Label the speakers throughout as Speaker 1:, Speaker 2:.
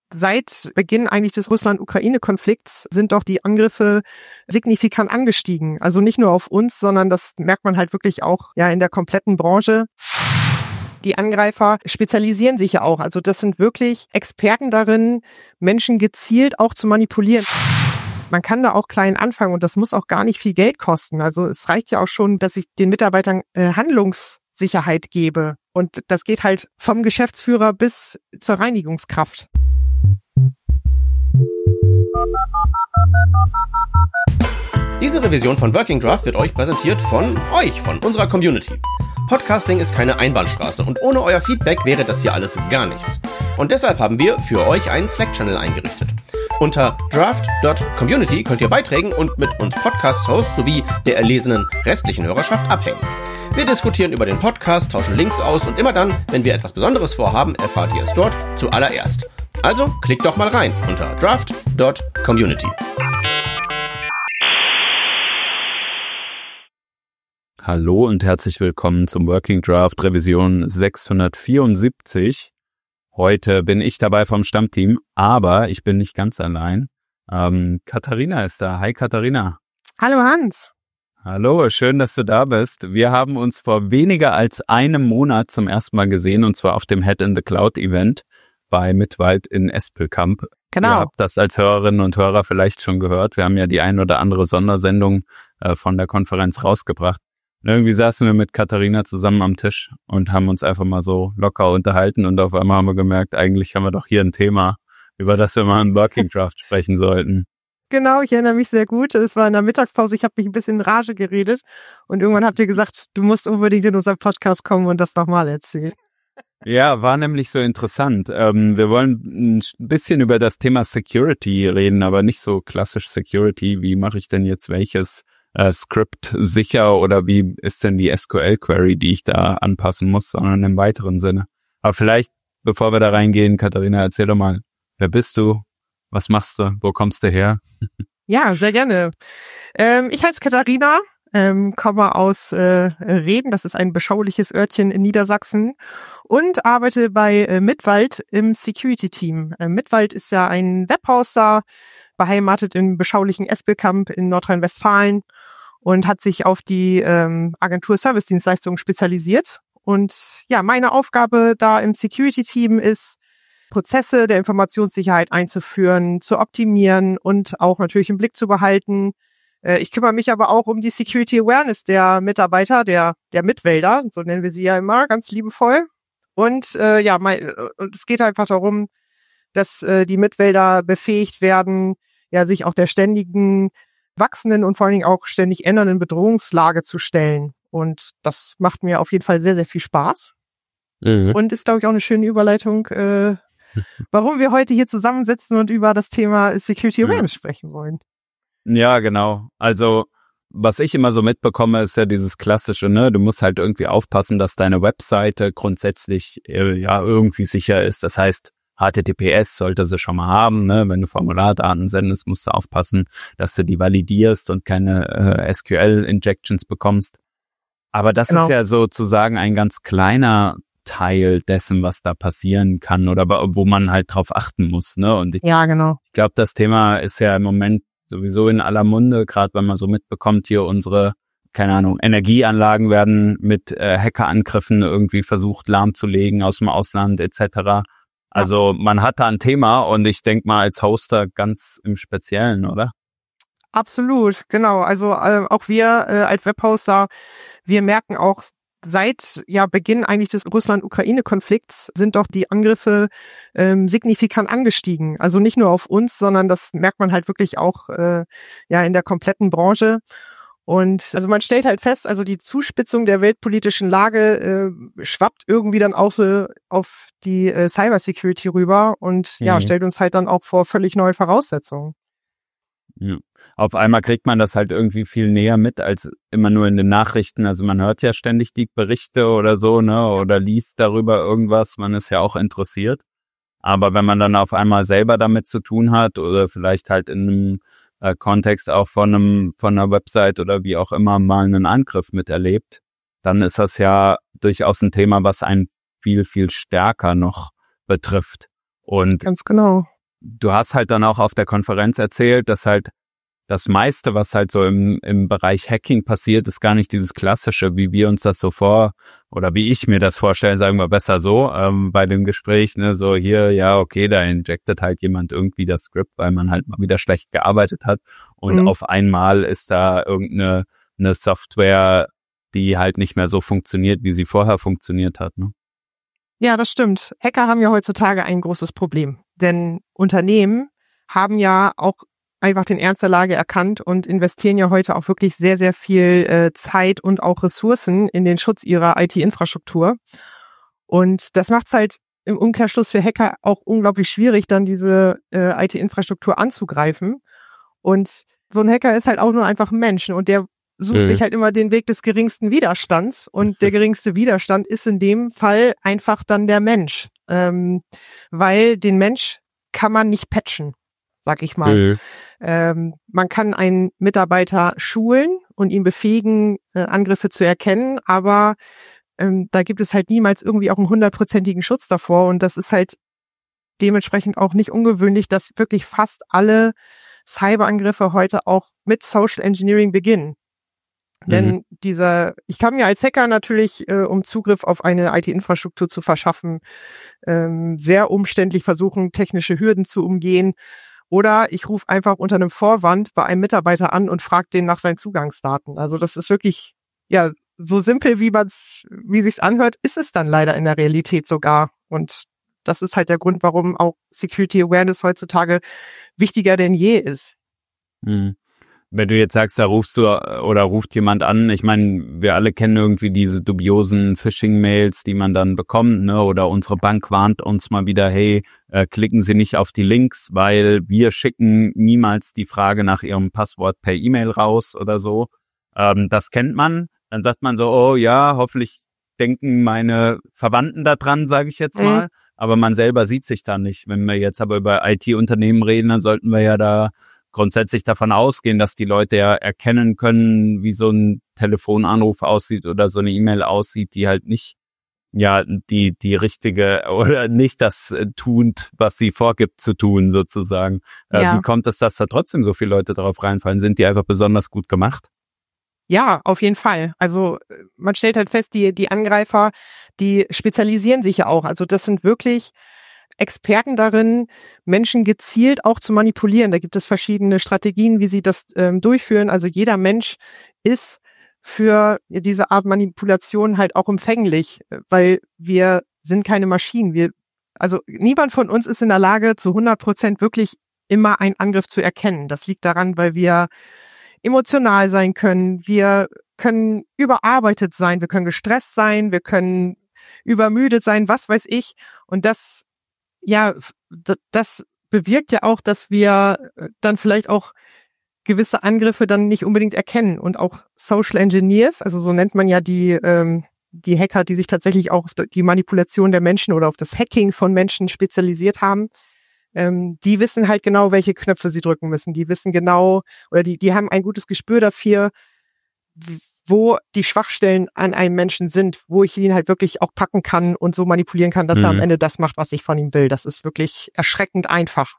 Speaker 1: Seit Beginn eigentlich des Russland-Ukraine-Konflikts sind doch die Angriffe signifikant angestiegen. Also nicht nur auf uns, sondern das merkt man halt wirklich auch in der kompletten Branche. Die Angreifer spezialisieren sich ja auch. Also das sind wirklich Experten darin, Menschen gezielt auch zu manipulieren. Man kann da auch klein anfangen und das muss auch gar nicht viel Geld kosten. Also es reicht ja auch schon, dass ich den Mitarbeitern Handlungssicherheit gebe. Und das geht halt vom Geschäftsführer bis zur Reinigungskraft.
Speaker 2: Diese Revision von Working Draft wird euch präsentiert von unserer Community. Podcasting ist keine Einbahnstraße und ohne euer Feedback wäre das hier alles gar nichts. Und deshalb haben wir für euch einen Slack-Channel eingerichtet. Unter draft.community könnt ihr Beiträgen und mit uns Podcast-Hosts sowie der erlesenen restlichen Hörerschaft abhängen. Wir diskutieren über den Podcast, tauschen Links aus und immer dann, wenn wir etwas Besonderes vorhaben, erfahrt ihr es dort zuallererst. Also klickt doch mal rein unter draft.community.
Speaker 3: Hallo und herzlich willkommen zum Working Draft Revision 674. Heute bin ich dabei vom Stammteam, aber ich bin nicht ganz allein. Katharina ist da. Hi Katharina.
Speaker 1: Hallo Hans.
Speaker 3: Hallo, schön, dass du da bist. Wir haben uns vor weniger als einem Monat zum ersten Mal gesehen, und zwar auf dem Head in the Cloud Event bei Mittwald in Espelkamp.
Speaker 1: Genau.
Speaker 3: Ihr habt das als Hörerinnen und Hörer vielleicht schon gehört. Wir haben ja die ein oder andere Sondersendung von der Konferenz rausgebracht. Und irgendwie saßen wir mit Katharina zusammen am Tisch und haben uns einfach mal so locker unterhalten und auf einmal haben wir gemerkt, eigentlich haben wir doch hier ein Thema, über das wir mal im Working Draft sprechen sollten.
Speaker 1: Genau, ich erinnere mich sehr gut. Es war in der Mittagspause, ich habe mich ein bisschen in Rage geredet und irgendwann habt ihr gesagt, du musst unbedingt in unseren Podcast kommen und das nochmal erzählen.
Speaker 3: Ja, war nämlich so interessant. Wir wollen ein bisschen über das Thema Security reden, aber nicht so klassisch Security. Wie mache ich denn jetzt welches Script sicher oder wie ist denn die SQL-Query, die ich da anpassen muss, sondern im weiteren Sinne. Aber vielleicht, bevor wir da reingehen, Katharina, erzähl doch mal, wer bist du? Was machst du? Wo kommst du her?
Speaker 1: Ja, sehr gerne. Ich heiße Katharina, komme aus Reden, das ist ein beschauliches Örtchen in Niedersachsen und arbeite bei Mittwald im Security-Team. Mittwald ist ja ein Webhoster, beheimatet im beschaulichen Espelkamp in Nordrhein-Westfalen und hat sich auf die Agentur Service-Dienstleistungen spezialisiert. Und ja, meine Aufgabe da im Security-Team ist, Prozesse der Informationssicherheit einzuführen, zu optimieren und auch natürlich im Blick zu behalten. Ich kümmere mich aber auch um die Security Awareness der Mitarbeiter, der Mitwälder, so nennen wir sie ja immer, ganz liebevoll. Und es geht einfach darum, dass die Mitwälder befähigt werden, ja, sich auch der ständigen, wachsenden und vor allen Dingen auch ständig ändernden Bedrohungslage zu stellen. Und das macht mir auf jeden Fall sehr, sehr viel Spaß. Mhm. Und ist, glaube ich, auch eine schöne Überleitung, warum wir heute hier zusammensitzen und über das Thema Security Awareness sprechen wollen.
Speaker 3: Ja, genau. Also, was ich immer so mitbekomme, ist ja dieses klassische, ne? Du musst halt irgendwie aufpassen, dass deine Webseite grundsätzlich irgendwie sicher ist. Das heißt, HTTPS sollte sie schon mal haben, ne? Wenn du Formulardaten sendest, musst du aufpassen, dass du die validierst und keine SQL-Injections bekommst. Aber das ist ja sozusagen ein ganz kleiner Teil dessen, was da passieren kann oder wo man halt drauf achten muss, ne? Und ich glaube, das Thema ist ja im Moment sowieso in aller Munde, gerade wenn man so mitbekommt, hier unsere, keine Ahnung, Energieanlagen werden mit Hackerangriffen irgendwie versucht lahmzulegen aus dem Ausland etc. Also man hat da ein Thema und ich denke mal als Hoster ganz im Speziellen, oder?
Speaker 1: Absolut, genau. Also auch wir als Webhoster, wir merken auch, seit Beginn eigentlich des Russland-Ukraine-Konflikts sind doch die Angriffe signifikant angestiegen. Also nicht nur auf uns, sondern das merkt man halt wirklich auch in der kompletten Branche. Und also man stellt halt fest, also die Zuspitzung der weltpolitischen Lage schwappt irgendwie dann auch so auf die Cybersecurity rüber und stellt uns halt dann auch vor völlig neue Voraussetzungen.
Speaker 3: Ja. Auf einmal kriegt man das halt irgendwie viel näher mit als immer nur in den Nachrichten. Also man hört ja ständig die Berichte oder so, ne, oder liest darüber irgendwas. Man ist ja auch interessiert. Aber wenn man dann auf einmal selber damit zu tun hat oder vielleicht halt in einem Kontext auch von einer Website oder wie auch immer mal einen Angriff miterlebt, dann ist das ja durchaus ein Thema, was einen viel, viel stärker noch betrifft. Und
Speaker 1: ganz genau.
Speaker 3: du hast halt dann auch auf der Konferenz erzählt, dass halt das meiste, was halt so im Bereich Hacking passiert, ist gar nicht dieses Klassische, wie wir uns das so oder wie ich mir das vorstelle, sagen wir besser so, bei dem Gespräch, ne, so hier, ja, okay, da injectet halt jemand irgendwie das Skript, weil man halt mal wieder schlecht gearbeitet hat und auf einmal ist da irgendeine Software, die halt nicht mehr so funktioniert, wie sie vorher funktioniert hat, ne?
Speaker 1: Ja, das stimmt. Hacker haben ja heutzutage ein großes Problem, denn Unternehmen haben ja auch einfach den Ernst der Lage erkannt und investieren ja heute auch wirklich sehr, sehr viel Zeit und auch Ressourcen in den Schutz ihrer IT-Infrastruktur. Und das macht es halt im Umkehrschluss für Hacker auch unglaublich schwierig, dann diese IT-Infrastruktur anzugreifen. Und so ein Hacker ist halt auch nur einfach ein Mensch und der sucht sich halt immer den Weg des geringsten Widerstands. Und der geringste Widerstand ist in dem Fall einfach dann der Mensch. Weil den Mensch kann man nicht patchen, sag ich mal. Man kann einen Mitarbeiter schulen und ihn befähigen, Angriffe zu erkennen, aber da gibt es halt niemals irgendwie auch einen 100%igen Schutz davor und das ist halt dementsprechend auch nicht ungewöhnlich, dass wirklich fast alle Cyberangriffe heute auch mit Social Engineering beginnen. Denn ich kann mir als Hacker natürlich, um Zugriff auf eine IT-Infrastruktur zu verschaffen, sehr umständlich versuchen, technische Hürden zu umgehen. Oder ich rufe einfach unter einem Vorwand bei einem Mitarbeiter an und frage den nach seinen Zugangsdaten. Also das ist wirklich, ja, so simpel, wie sich's anhört, ist es dann leider in der Realität sogar. Und das ist halt der Grund, warum auch Security Awareness heutzutage wichtiger denn je ist.
Speaker 3: Wenn du jetzt sagst, da rufst du oder ruft jemand an, ich meine, wir alle kennen irgendwie diese dubiosen Phishing-Mails, die man dann bekommt, ne? Oder unsere Bank warnt uns mal wieder, hey, klicken Sie nicht auf die Links, weil wir schicken niemals die Frage nach Ihrem Passwort per E-Mail raus oder so. Das kennt man. Dann sagt man so, oh ja, hoffentlich denken meine Verwandten da dran, sage ich jetzt mal. Aber man selber sieht sich da nicht. Wenn wir jetzt aber über IT-Unternehmen reden, dann sollten wir ja da grundsätzlich davon ausgehen, dass die Leute ja erkennen können, wie so ein Telefonanruf aussieht oder so eine E-Mail aussieht, die halt nicht, ja, die richtige oder nicht das tut, was sie vorgibt zu tun, sozusagen. Ja. Wie kommt es, dass da trotzdem so viele Leute drauf reinfallen? Sind die einfach besonders gut gemacht?
Speaker 1: Ja, auf jeden Fall. Also man stellt halt fest, die Angreifer, die spezialisieren sich ja auch. Also das sind wirklich Experten darin, Menschen gezielt auch zu manipulieren. Da gibt es verschiedene Strategien, wie sie das durchführen. Also jeder Mensch ist für diese Art Manipulation halt auch empfänglich, weil wir sind keine Maschinen. Also niemand von uns ist in der Lage, zu 100% wirklich immer einen Angriff zu erkennen. Das liegt daran, weil wir emotional sein können. Wir können überarbeitet sein. Wir können gestresst sein. Wir können übermüdet sein. Was weiß ich. Und das bewirkt ja auch, dass wir dann vielleicht auch gewisse Angriffe dann nicht unbedingt erkennen und auch Social Engineers, also so nennt man ja die Hacker, die sich tatsächlich auch auf die Manipulation der Menschen oder auf das Hacking von Menschen spezialisiert haben, die wissen halt genau, welche Knöpfe sie drücken müssen. Die wissen genau, oder die haben ein gutes Gespür dafür, wo die Schwachstellen an einem Menschen sind, wo ich ihn halt wirklich auch packen kann und so manipulieren kann, dass er am Ende das macht, was ich von ihm will. Das ist wirklich erschreckend einfach.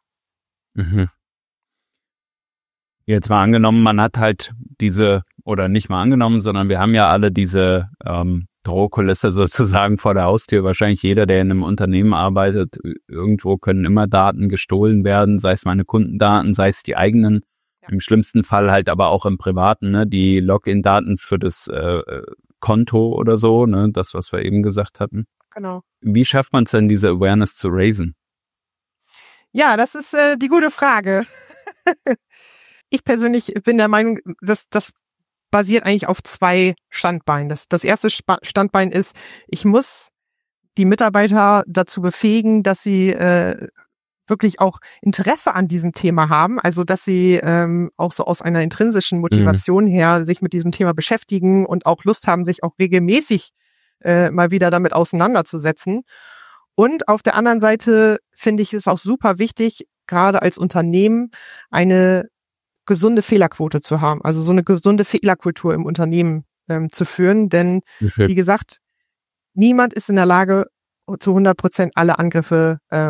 Speaker 3: Jetzt mal angenommen, man hat halt oder nicht mal angenommen, sondern wir haben ja alle diese Drohkulisse sozusagen vor der Haustür. Wahrscheinlich jeder, der in einem Unternehmen arbeitet, irgendwo können immer Daten gestohlen werden, sei es meine Kundendaten, sei es die eigenen. Im schlimmsten Fall halt aber auch im Privaten, ne, die Login-Daten für das Konto oder so, ne, das, was wir eben gesagt hatten.
Speaker 1: Genau.
Speaker 3: Wie schafft man es denn, diese Awareness zu raisen?
Speaker 1: Ja, das ist die gute Frage. Ich persönlich bin der Meinung, das basiert eigentlich auf 2 Standbeinen. Das erste Standbein ist, ich muss die Mitarbeiter dazu befähigen, dass sie wirklich auch Interesse an diesem Thema haben, also dass sie auch so aus einer intrinsischen Motivation her sich mit diesem Thema beschäftigen und auch Lust haben, sich auch regelmäßig mal wieder damit auseinanderzusetzen. Und auf der anderen Seite finde ich es auch super wichtig, gerade als Unternehmen eine gesunde Fehlerquote zu haben, also so eine gesunde Fehlerkultur im Unternehmen zu führen, denn wie gesagt, niemand ist in der Lage, zu 100% alle Angriffe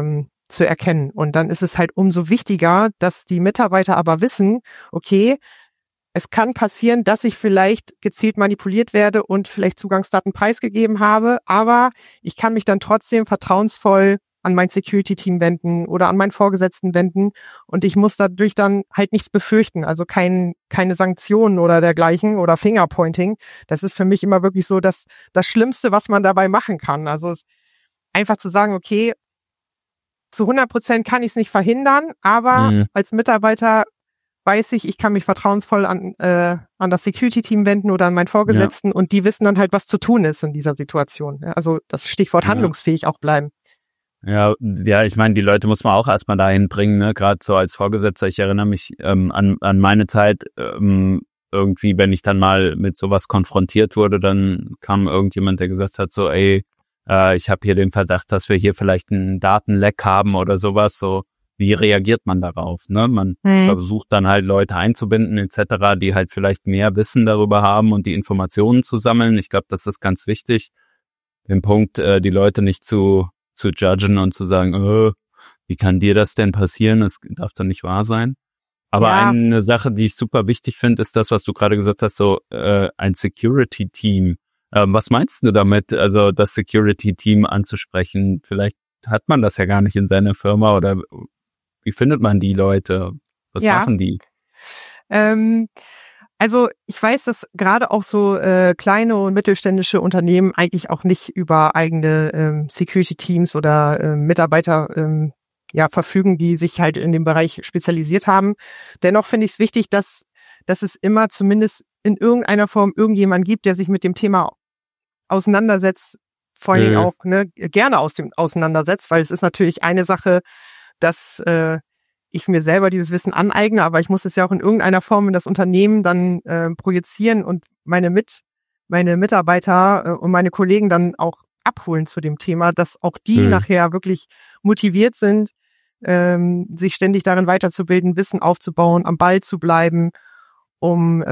Speaker 1: zu erkennen. Und dann ist es halt umso wichtiger, dass die Mitarbeiter aber wissen, okay, es kann passieren, dass ich vielleicht gezielt manipuliert werde und vielleicht Zugangsdaten preisgegeben habe, aber ich kann mich dann trotzdem vertrauensvoll an mein Security-Team wenden oder an meinen Vorgesetzten wenden und ich muss dadurch dann halt nichts befürchten, also keine Sanktionen oder dergleichen oder Fingerpointing. Das ist für mich immer wirklich so das Schlimmste, was man dabei machen kann. Also einfach zu sagen, okay, zu 100% kann ich es nicht verhindern, aber als Mitarbeiter weiß ich kann mich vertrauensvoll an das Security-Team wenden oder an meinen Vorgesetzten und die wissen dann halt, was zu tun ist in dieser Situation. Also das Stichwort handlungsfähig auch bleiben.
Speaker 3: Ja, ich meine, die Leute muss man auch erstmal dahin bringen, ne? Gerade so als Vorgesetzter. Ich erinnere mich an meine Zeit, irgendwie, wenn ich dann mal mit sowas konfrontiert wurde, dann kam irgendjemand, der gesagt hat, so, ich habe hier den Verdacht, dass wir hier vielleicht einen Datenleck haben oder sowas. So, wie reagiert man darauf? Ne? Man versucht dann halt Leute einzubinden etc., die halt vielleicht mehr Wissen darüber haben und die Informationen zu sammeln. Ich glaube, das ist ganz wichtig, den Punkt, die Leute nicht zu judgen und zu sagen, wie kann dir das denn passieren? Das darf doch nicht wahr sein. Aber eine Sache, die ich super wichtig finde, ist das, was du gerade gesagt hast, so ein Security-Team. Was meinst du damit, also das Security-Team anzusprechen? Vielleicht hat man das ja gar nicht in seiner Firma oder wie findet man die Leute? Was machen die?
Speaker 1: Also ich weiß, dass gerade auch so kleine und mittelständische Unternehmen eigentlich auch nicht über eigene Security-Teams oder Mitarbeiter verfügen, die sich halt in dem Bereich spezialisiert haben. Dennoch finde ich es wichtig, dass es immer zumindest in irgendeiner Form irgendjemand gibt, der sich mit dem Thema auseinandersetzt, vor allen Dingen auch gerne auseinandersetzt, weil es ist natürlich eine Sache, dass ich mir selber dieses Wissen aneigne, aber ich muss es ja auch in irgendeiner Form in das Unternehmen dann projizieren und meine Mitarbeiter und meine Kollegen dann auch abholen zu dem Thema, dass auch die nachher wirklich motiviert sind, sich ständig darin weiterzubilden, Wissen aufzubauen, am Ball zu bleiben, um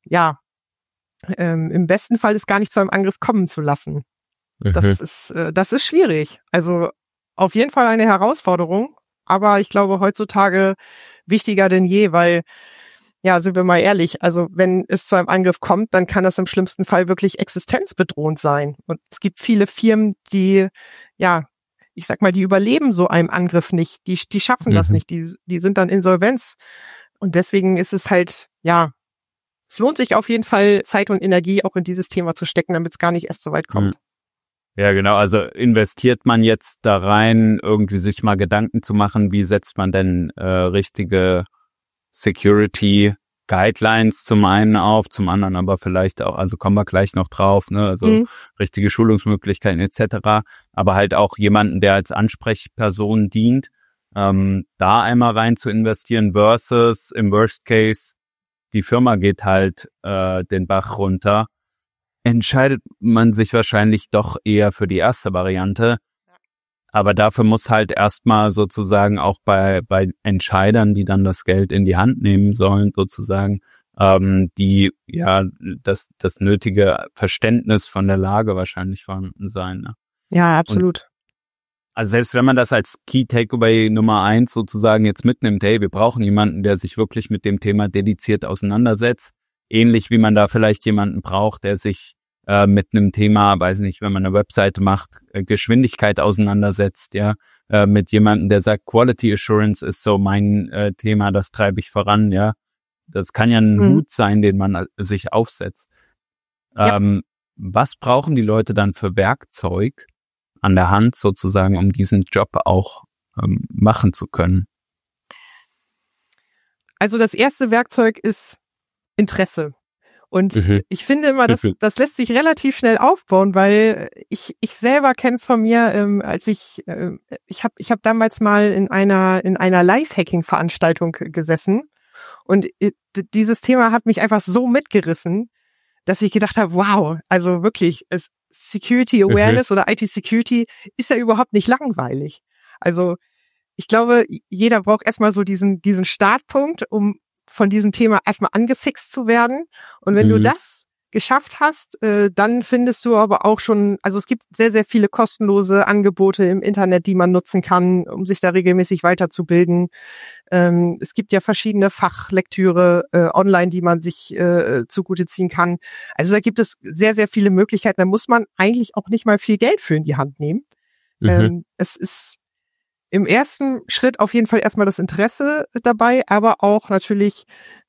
Speaker 1: im besten Fall es gar nicht zu einem Angriff kommen zu lassen. Das ist schwierig. Also auf jeden Fall eine Herausforderung, aber ich glaube heutzutage wichtiger denn je, weil, sind wir mal ehrlich, also wenn es zu einem Angriff kommt, dann kann das im schlimmsten Fall wirklich existenzbedrohend sein. Und es gibt viele Firmen, die, ich sag mal, die überleben so einem Angriff nicht, die schaffen das nicht, die sind dann Insolvenz. Und deswegen ist es halt, es lohnt sich auf jeden Fall, Zeit und Energie auch in dieses Thema zu stecken, damit es gar nicht erst so weit kommt.
Speaker 3: Ja, genau. Also investiert man jetzt da rein, irgendwie sich mal Gedanken zu machen, wie setzt man denn richtige Security Guidelines zum einen auf, zum anderen aber vielleicht auch, also kommen wir gleich noch drauf, ne, also richtige Schulungsmöglichkeiten etc., aber halt auch jemanden, der als Ansprechperson dient, da einmal rein zu investieren versus im Worst Case die Firma geht halt den Bach runter, entscheidet man sich wahrscheinlich doch eher für die erste Variante. Aber dafür muss halt erstmal sozusagen auch bei Entscheidern, die dann das Geld in die Hand nehmen sollen, sozusagen, die das nötige Verständnis von der Lage wahrscheinlich vorhanden sein. Ne?
Speaker 1: Ja, absolut.
Speaker 3: Also selbst wenn man das als Key Takeaway Nummer 1 sozusagen jetzt mitnimmt, hey, wir brauchen jemanden, der sich wirklich mit dem Thema dediziert auseinandersetzt, ähnlich wie man da vielleicht jemanden braucht, der sich mit einem Thema, weiß nicht, wenn man eine Webseite macht, Geschwindigkeit auseinandersetzt, mit jemandem, der sagt, Quality Assurance ist so mein Thema, das treibe ich voran, ja. Das kann ja ein Hut sein, den man sich aufsetzt. Was brauchen die Leute dann für Werkzeug an der Hand sozusagen, um diesen Job auch machen zu können?
Speaker 1: Also das erste Werkzeug ist Interesse. Und ich finde immer, das lässt sich relativ schnell aufbauen, weil ich selber kenne es von mir, als ich hab damals mal in einer Live-Hacking-Veranstaltung gesessen und dieses Thema hat mich einfach so mitgerissen, dass ich gedacht habe, wow, also wirklich, Security Awareness oder IT Security ist ja überhaupt nicht langweilig. Also ich glaube, jeder braucht erstmal so diesen Startpunkt, um von diesem Thema erstmal angefixt zu werden. Und wenn du das geschafft hast, dann findest du aber auch schon, also es gibt sehr, sehr viele kostenlose Angebote im Internet, die man nutzen kann, um sich da regelmäßig weiterzubilden. Es gibt ja verschiedene Fachlektüre online, die man sich zugute ziehen kann. Also da gibt es sehr, sehr viele Möglichkeiten. Da muss man eigentlich auch nicht mal viel Geld für in die Hand nehmen. Es ist im ersten Schritt auf jeden Fall erstmal das Interesse dabei, aber auch natürlich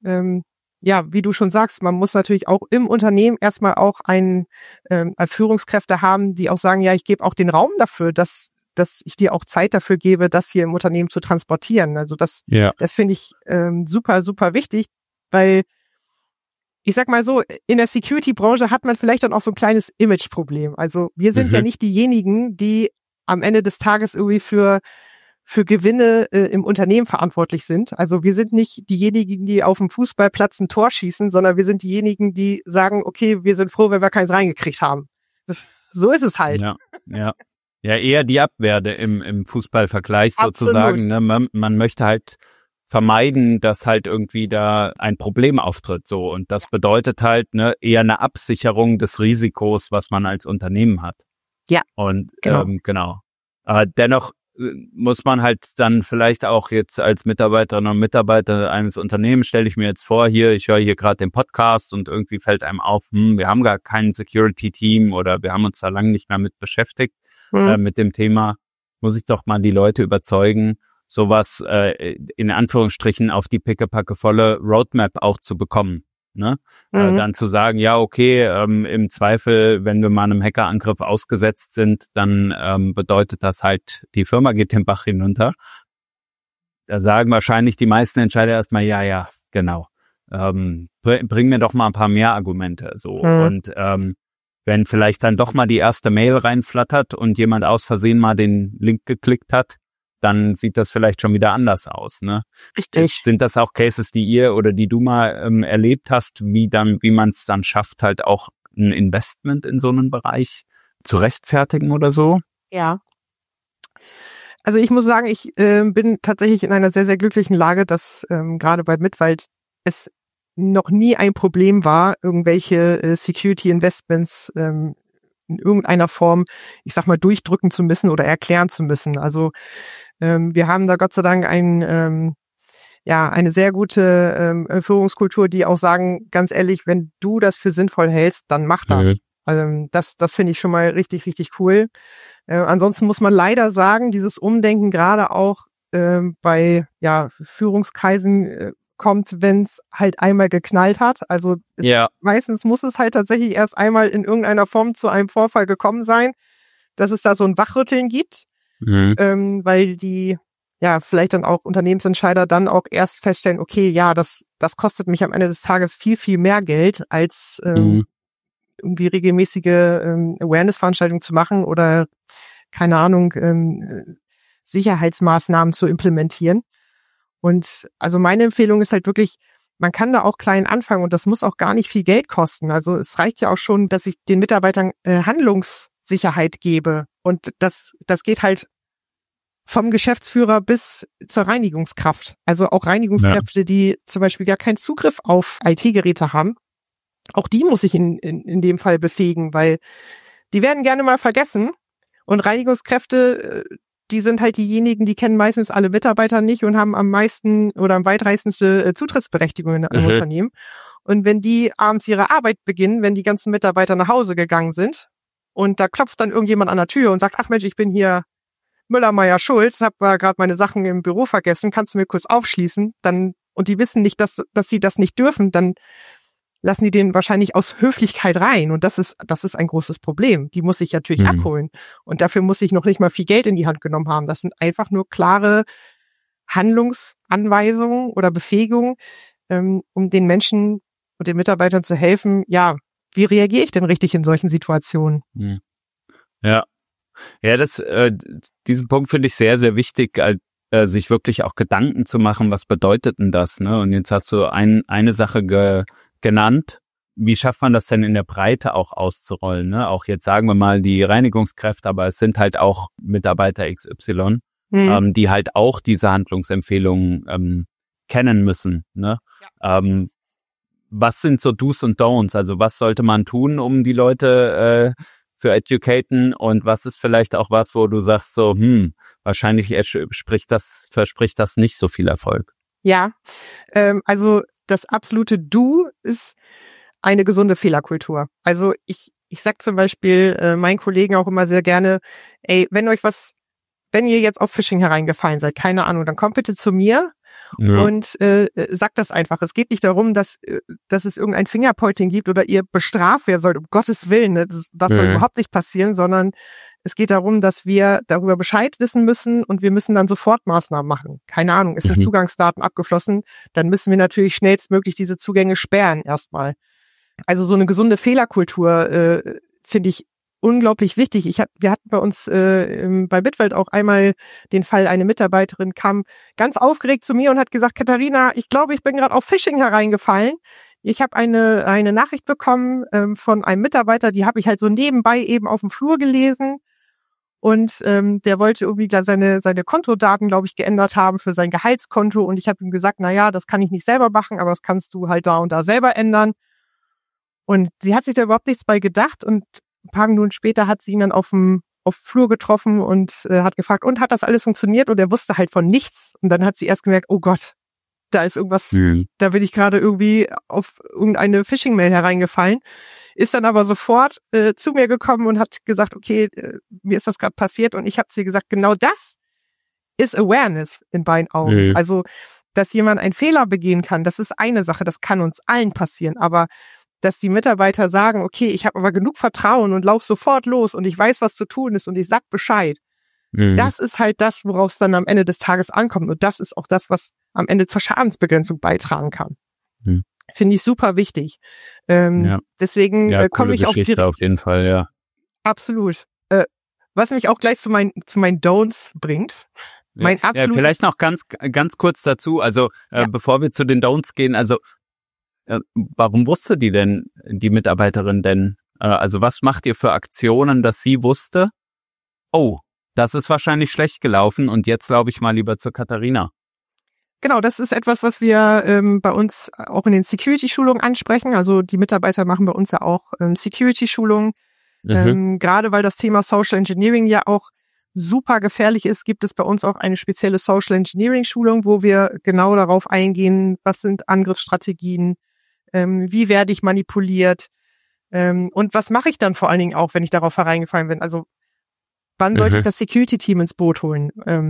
Speaker 1: wie du schon sagst, man muss natürlich auch im Unternehmen erstmal auch Führungskräfte haben, die auch sagen, ja, ich gebe auch den Raum dafür, dass ich dir auch Zeit dafür gebe, das hier im Unternehmen zu transportieren. Also das finde ich super, super wichtig, weil ich sag mal so, in der Security-Branche hat man vielleicht dann auch so ein kleines Image-Problem. Also wir sind ja nicht diejenigen, die am Ende des Tages irgendwie für Gewinne im Unternehmen verantwortlich sind. Also wir sind nicht diejenigen, die auf dem Fußballplatz ein Tor schießen, sondern wir sind diejenigen, die sagen, okay, wir sind froh, wenn wir keins reingekriegt haben. So ist es halt.
Speaker 3: Ja, eher die Abwehr im Fußballvergleich sozusagen. Ne? Man möchte halt vermeiden, dass halt irgendwie da ein Problem auftritt. So, und das bedeutet halt eher eine Absicherung des Risikos, was man als Unternehmen hat.
Speaker 1: Ja.
Speaker 3: Und genau. Dennoch muss man halt dann vielleicht auch jetzt als Mitarbeiterin und Mitarbeiter eines Unternehmens, stelle ich mir jetzt vor, ich höre hier gerade den Podcast und irgendwie fällt einem auf, wir haben gar kein Security-Team oder wir haben uns da lange nicht mehr mit beschäftigt, mit dem Thema. Muss ich doch mal die Leute überzeugen, sowas in Anführungsstrichen auf die pickepackevolle Roadmap auch zu bekommen. Ne? Dann zu sagen, ja, okay, im Zweifel, wenn wir mal einem Hackerangriff ausgesetzt sind, dann bedeutet das halt, die Firma geht den Bach hinunter. Da sagen wahrscheinlich die meisten Entscheider erstmal, ja, genau. Bring mir doch mal ein paar mehr Argumente. So. Und wenn vielleicht dann doch mal die erste Mail reinflattert und jemand aus Versehen mal den Link geklickt hat, dann sieht das vielleicht schon wieder anders aus, ne?
Speaker 1: Richtig.
Speaker 3: Sind das auch Cases, die ihr oder die du mal erlebt hast, wie man es dann schafft, halt auch ein Investment in so einen Bereich zu rechtfertigen oder so?
Speaker 1: Ja. Also ich muss sagen, ich bin tatsächlich in einer sehr, sehr glücklichen Lage, dass gerade bei Mitwald es noch nie ein Problem war, irgendwelche Security-Investments in irgendeiner Form, ich sag mal, durchdrücken zu müssen oder erklären zu müssen. Also wir haben da Gott sei Dank eine sehr gute Führungskultur, die auch sagen, ganz ehrlich, wenn du das für sinnvoll hältst, dann mach das. Das finde ich schon mal richtig, richtig cool. Ansonsten muss man leider sagen, dieses Umdenken gerade auch bei Führungskreisen kommt, wenn es halt einmal geknallt hat. Also meistens muss es halt tatsächlich erst einmal in irgendeiner Form zu einem Vorfall gekommen sein, dass es da so ein Wachrütteln gibt. Weil die vielleicht dann auch Unternehmensentscheider dann auch erst feststellen, okay, ja, das kostet mich am Ende des Tages viel, viel mehr Geld, als irgendwie regelmäßige Awareness-Veranstaltungen zu machen oder, keine Ahnung, Sicherheitsmaßnahmen zu implementieren. Und also meine Empfehlung ist halt wirklich, man kann da auch klein anfangen und das muss auch gar nicht viel Geld kosten. Also es reicht ja auch schon, dass ich den Mitarbeitern Handlungssicherheit gebe. Und das geht halt vom Geschäftsführer bis zur Reinigungskraft. Also auch Reinigungskräfte, die zum Beispiel gar keinen Zugriff auf IT-Geräte haben. Auch die muss ich in dem Fall befähigen, weil die werden gerne mal vergessen. Und Reinigungskräfte, die sind halt diejenigen, die kennen meistens alle Mitarbeiter nicht und haben am meisten oder am weitreichendste Zutrittsberechtigungen im Unternehmen. Und wenn die abends ihre Arbeit beginnen, wenn die ganzen Mitarbeiter nach Hause gegangen sind und da klopft dann irgendjemand an der Tür und sagt, ach Mensch, ich bin hier Müller-Meyer-Schulz, hab gerade meine Sachen im Büro vergessen, kannst du mir kurz aufschließen? Und die wissen nicht, dass sie das nicht dürfen, dann lassen die den wahrscheinlich aus Höflichkeit rein. Und das ist ein großes Problem. Die muss ich natürlich abholen. Und dafür muss ich noch nicht mal viel Geld in die Hand genommen haben. Das sind einfach nur klare Handlungsanweisungen oder Befähigungen, um den Menschen und den Mitarbeitern zu helfen, ja, wie reagiere ich denn richtig in solchen Situationen?
Speaker 3: Ja, diesen Punkt finde ich sehr, sehr wichtig, sich wirklich auch Gedanken zu machen, was bedeutet denn das, ne? Und jetzt hast du eine Sache genannt. Wie schafft man das denn in der Breite auch auszurollen, ne? Auch jetzt sagen wir mal die Reinigungskräfte, aber es sind halt auch Mitarbeiter XY, die halt auch diese Handlungsempfehlungen kennen müssen, ne? Ja. was sind so Do's und Don'ts? Also was sollte man tun, um die Leute zu educaten, und was ist vielleicht auch was, wo du sagst so, wahrscheinlich verspricht das nicht so viel Erfolg?
Speaker 1: Ja, also das absolute Do ist eine gesunde Fehlerkultur. Also ich sag zum Beispiel meinen Kollegen auch immer sehr gerne, wenn ihr jetzt auf Phishing hereingefallen seid, keine Ahnung, dann kommt bitte zu mir und sagt das einfach. Es geht nicht darum, dass es irgendein Fingerpointing gibt oder ihr bestraft werden sollt, um Gottes Willen. Ne? Das soll überhaupt nicht passieren, sondern es geht darum, dass wir darüber Bescheid wissen müssen und wir müssen dann sofort Maßnahmen machen. Keine Ahnung, es sind Zugangsdaten abgeflossen, dann müssen wir natürlich schnellstmöglich diese Zugänge sperren erstmal. Also so eine gesunde Fehlerkultur finde ich unglaublich wichtig. Wir hatten bei uns bei Bitwelt auch einmal den Fall, eine Mitarbeiterin kam ganz aufgeregt zu mir und hat gesagt, Katharina, ich glaube, ich bin gerade auf Phishing hereingefallen. Ich habe eine Nachricht bekommen von einem Mitarbeiter, die habe ich halt so nebenbei eben auf dem Flur gelesen. Und der wollte irgendwie da seine Kontodaten, glaube ich, geändert haben für sein Gehaltskonto. Und ich habe ihm gesagt, das kann ich nicht selber machen, aber das kannst du halt da und da selber ändern. Und sie hat sich da überhaupt nichts bei gedacht, und ein paar Minuten später hat sie ihn dann auf dem Flur getroffen und hat gefragt, und hat das alles funktioniert? Und er wusste halt von nichts. Und dann hat sie erst gemerkt, oh Gott, da ist irgendwas, da bin ich gerade irgendwie auf irgendeine Phishing-Mail hereingefallen. Ist dann aber sofort zu mir gekommen und hat gesagt, okay, mir ist das gerade passiert. Und ich habe zu ihr gesagt, genau das ist Awareness in meinen Augen. Also, dass jemand einen Fehler begehen kann, das ist eine Sache, das kann uns allen passieren. Aber dass die Mitarbeiter sagen, okay, ich habe aber genug Vertrauen und laufe sofort los und ich weiß, was zu tun ist und ich sag Bescheid. Das ist halt das, worauf es dann am Ende des Tages ankommt. Und das ist auch das, was am Ende zur Schadensbegrenzung beitragen kann. Finde ich super wichtig. Deswegen komme ich auch
Speaker 3: direkt auf jeden Fall, ja.
Speaker 1: Absolut. Was mich auch gleich zu meinen Don'ts bringt. Mein absolutes
Speaker 3: vielleicht noch ganz kurz dazu, also bevor wir zu den Don'ts gehen, also warum wusste die Mitarbeiterin denn? Also was macht ihr für Aktionen, dass sie wusste, oh, das ist wahrscheinlich schlecht gelaufen und jetzt glaube ich mal lieber zur Katharina?
Speaker 1: Genau, das ist etwas, was wir bei uns auch in den Security-Schulungen ansprechen. Also die Mitarbeiter machen bei uns ja auch Security-Schulungen. Gerade weil das Thema Social Engineering ja auch super gefährlich ist, gibt es bei uns auch eine spezielle Social Engineering-Schulung, wo wir genau darauf eingehen, was sind Angriffsstrategien, wie werde ich manipuliert und was mache ich dann vor allen Dingen auch, wenn ich darauf hereingefallen bin. Also wann sollte ich das Security-Team ins Boot holen?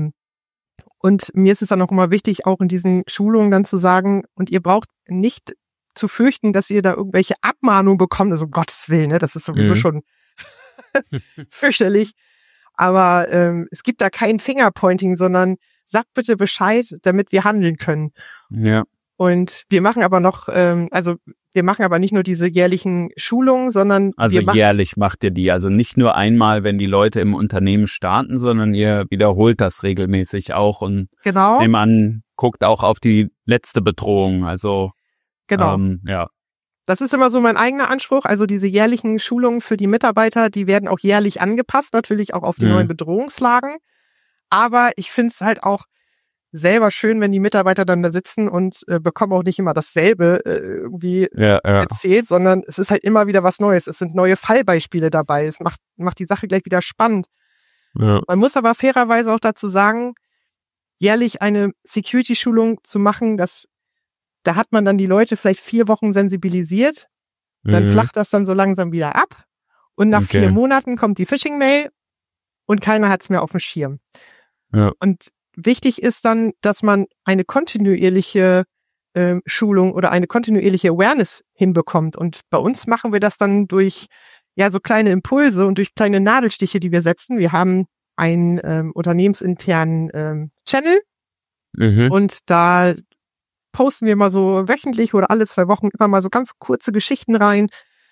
Speaker 1: Und mir ist es dann auch immer wichtig, auch in diesen Schulungen dann zu sagen, und ihr braucht nicht zu fürchten, dass ihr da irgendwelche Abmahnungen bekommt, also um Gottes Willen, ne? Das ist sowieso schon fürchterlich. Aber es gibt da kein Fingerpointing, sondern sagt bitte Bescheid, damit wir handeln können.
Speaker 3: Ja.
Speaker 1: Und wir machen aber noch, wir machen aber nicht nur diese jährlichen Schulungen, sondern
Speaker 3: jährlich macht ihr die, also nicht nur einmal, wenn die Leute im Unternehmen starten, sondern ihr wiederholt das regelmäßig auch und nehmen an, guckt auch auf die letzte Bedrohung, also ja.
Speaker 1: Das ist immer so mein eigener Anspruch, also diese jährlichen Schulungen für die Mitarbeiter, die werden auch jährlich angepasst, natürlich auch auf die neuen Bedrohungslagen, aber ich finde es halt auch selber schön, wenn die Mitarbeiter dann da sitzen und bekommen auch nicht immer dasselbe irgendwie erzählt, sondern es ist halt immer wieder was Neues. Es sind neue Fallbeispiele dabei. Es macht die Sache gleich wieder spannend. Ja. Man muss aber fairerweise auch dazu sagen, jährlich eine Security-Schulung zu machen, da hat man dann die Leute vielleicht 4 Wochen sensibilisiert, dann flacht das dann so langsam wieder ab und nach 4 Monaten kommt die Phishing-Mail und keiner hat es mehr auf dem Schirm. Ja. Und wichtig ist dann, dass man eine kontinuierliche Schulung oder eine kontinuierliche Awareness hinbekommt. Und bei uns machen wir das dann durch so kleine Impulse und durch kleine Nadelstiche, die wir setzen. Wir haben einen unternehmensinternen Channel und da posten wir mal so wöchentlich oder alle 2 Wochen immer mal so ganz kurze Geschichten rein.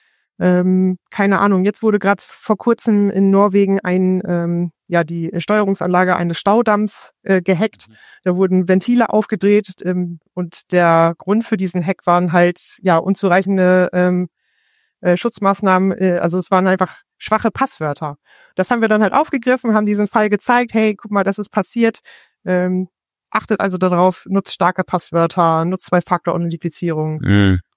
Speaker 1: Keine Ahnung, jetzt wurde gerade vor kurzem in Norwegen die Steuerungsanlage eines Staudamms gehackt. Da wurden Ventile aufgedreht und der Grund für diesen Hack waren halt unzureichende Schutzmaßnahmen. Also es waren einfach schwache Passwörter. Das haben wir dann halt aufgegriffen, haben diesen Fall gezeigt. Hey, guck mal, das ist passiert. Achtet also darauf, nutzt starke Passwörter, nutzt 2-Faktor-Authentifizierung.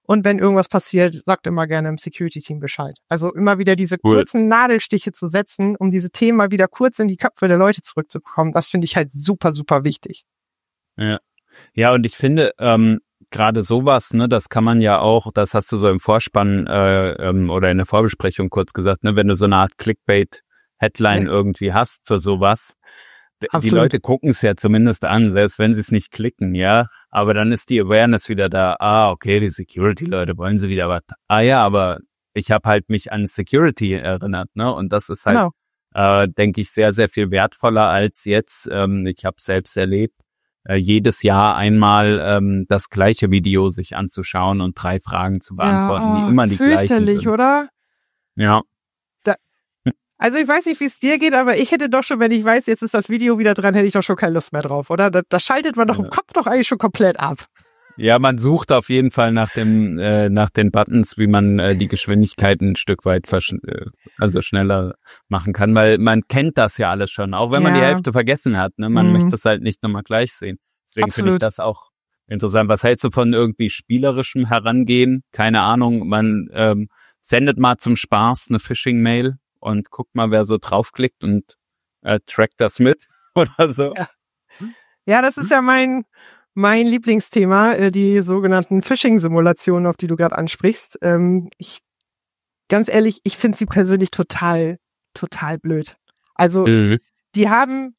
Speaker 1: Und wenn irgendwas passiert, sagt immer gerne im Security-Team Bescheid. Also immer wieder diese kurzen Nadelstiche zu setzen, um diese Themen mal wieder kurz in die Köpfe der Leute zurückzubekommen, das finde ich halt super, super wichtig.
Speaker 3: Ja, und ich finde, gerade sowas, ne, das kann man ja auch, das hast du so im Vorspann oder in der Vorbesprechung kurz gesagt, ne, wenn du so eine Art Clickbait-Headline irgendwie hast für sowas, die Leute gucken es ja zumindest an, selbst wenn sie es nicht klicken, ja, aber dann ist die Awareness wieder da, okay, die Security-Leute wollen sie wieder was, ja, aber ich habe halt mich an Security erinnert, ne, und das ist halt, denke ich, sehr, sehr viel wertvoller als jetzt, ich habe selbst erlebt, jedes Jahr einmal das gleiche Video sich anzuschauen und 3 Fragen zu beantworten, die immer die gleichen sind.
Speaker 1: Fürchterlich, oder?
Speaker 3: Ja.
Speaker 1: Also ich weiß nicht, wie es dir geht, aber ich hätte doch schon, wenn ich weiß, jetzt ist das Video wieder dran, hätte ich doch schon keine Lust mehr drauf, oder? Da schaltet man doch im Kopf doch eigentlich schon komplett ab.
Speaker 3: Ja, man sucht auf jeden Fall nach den Buttons, wie man die Geschwindigkeit ein Stück weit schneller machen kann, weil man kennt das ja alles schon, auch wenn man die Hälfte vergessen hat, ne? Man möchte es halt nicht nochmal gleich sehen. Deswegen finde ich das auch interessant. Was hältst du von irgendwie spielerischem Herangehen? Keine Ahnung, man sendet mal zum Spaß eine Phishing-Mail und guckt mal, wer so draufklickt und trackt das mit oder so.
Speaker 1: Ja, das ist ja mein Lieblingsthema, die sogenannten Phishing-Simulationen, auf die du gerade ansprichst. Ganz ehrlich, ich finde sie persönlich total blöd. Also, die haben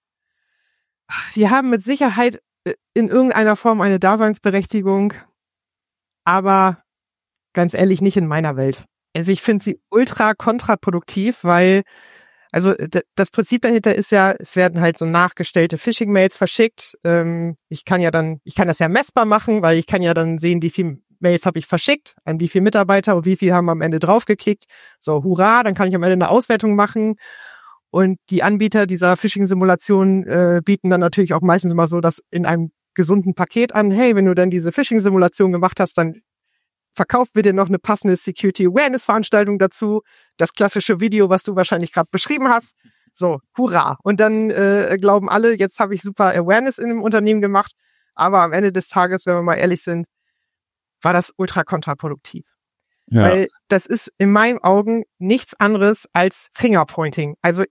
Speaker 1: mit Sicherheit in irgendeiner Form eine Daseinsberechtigung, aber ganz ehrlich nicht in meiner Welt. Also ich finde sie ultra kontraproduktiv, weil also das Prinzip dahinter ist ja, es werden halt so nachgestellte Phishing-Mails verschickt. Ich kann das ja messbar machen, weil ich kann ja dann sehen, wie viele Mails habe ich verschickt, an wie viele Mitarbeiter und wie viel haben am Ende draufgeklickt. So, hurra, dann kann ich am Ende eine Auswertung machen. Und die Anbieter dieser Phishing-Simulation bieten dann natürlich auch meistens immer so das in einem gesunden Paket an. Hey, wenn du dann diese Phishing-Simulation gemacht hast, dann verkauft wir dir noch eine passende Security-Awareness-Veranstaltung dazu. Das klassische Video, was du wahrscheinlich gerade beschrieben hast. So, hurra. Und dann glauben alle, jetzt habe ich super Awareness in dem Unternehmen gemacht. Aber am Ende des Tages, wenn wir mal ehrlich sind, war das ultra kontraproduktiv. Ja. Weil das ist in meinen Augen nichts anderes als Fingerpointing. Also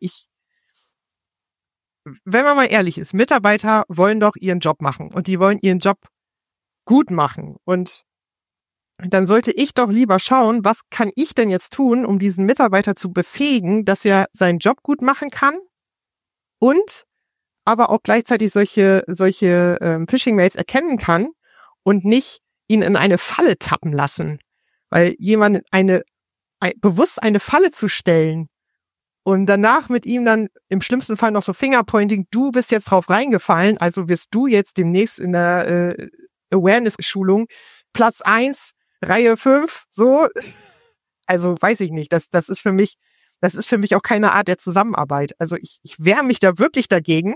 Speaker 1: wenn man mal ehrlich ist, Mitarbeiter wollen doch ihren Job machen und die wollen ihren Job gut machen. Und dann sollte ich doch lieber schauen, was kann ich denn jetzt tun, um diesen Mitarbeiter zu befähigen, dass er seinen Job gut machen kann und aber auch gleichzeitig solche Phishing-Mails erkennen kann und nicht ihn in eine Falle tappen lassen. Weil jemand bewusst eine Falle zu stellen und danach mit ihm dann im schlimmsten Fall noch so Fingerpointing, du bist jetzt drauf reingefallen, also wirst du jetzt demnächst in der Awareness-Schulung Platz 1, Reihe 5, so. Also weiß ich nicht, das ist für mich auch keine Art der Zusammenarbeit. Also ich wehre mich da wirklich dagegen,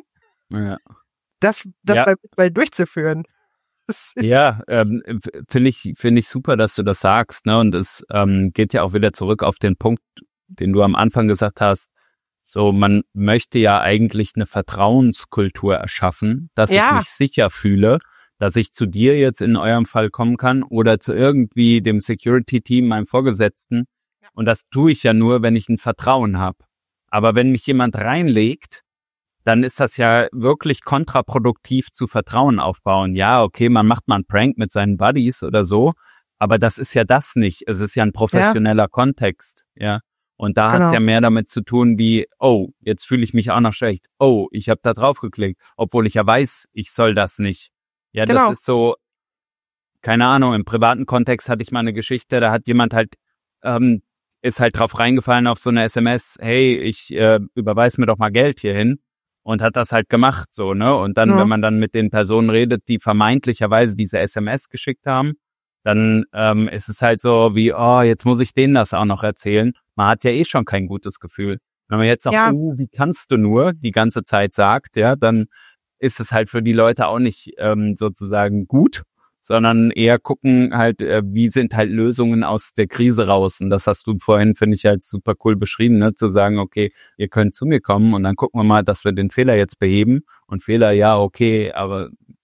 Speaker 1: das bei durchzuführen.
Speaker 3: Ja, finde ich super, dass du das sagst, ne? Und es geht ja auch wieder zurück auf den Punkt, den du am Anfang gesagt hast. So, man möchte ja eigentlich eine Vertrauenskultur erschaffen, dass ich mich sicher fühle, dass ich zu dir jetzt in eurem Fall kommen kann oder zu irgendwie dem Security-Team, meinem Vorgesetzten. Und das tue ich ja nur, wenn ich ein Vertrauen habe. Aber wenn mich jemand reinlegt, dann ist das ja wirklich kontraproduktiv zu Vertrauen aufbauen. Ja, okay, man macht mal einen Prank mit seinen Buddies oder so, aber das ist ja das nicht. Es ist ja ein professioneller Kontext, ja. Und da hat's ja mehr damit zu tun wie, oh, jetzt fühle ich mich auch noch schlecht. Oh, ich habe da drauf geklickt, obwohl ich ja weiß, ich soll das nicht. Ja, das ist so, keine Ahnung, im privaten Kontext hatte ich mal eine Geschichte, da hat jemand halt, ist halt drauf reingefallen auf so eine SMS, hey, ich überweis mir doch mal Geld hierhin. Und hat das halt gemacht, so, ne? Und dann, wenn man dann mit den Personen redet, die vermeintlicherweise diese SMS geschickt haben, dann ist es halt so wie, jetzt muss ich denen das auch noch erzählen. Man hat ja eh schon kein gutes Gefühl. Wenn man jetzt sagt, wie kannst du nur, die ganze Zeit sagt, ja, dann ist es halt für die Leute auch nicht sozusagen gut, sondern eher gucken halt, wie sind halt Lösungen aus der Krise raus. Und das hast du vorhin, finde ich, halt super cool beschrieben, ne? Zu sagen, okay, ihr könnt zu mir kommen und dann gucken wir mal, dass wir den Fehler jetzt beheben. Und Fehler, ja, okay, aber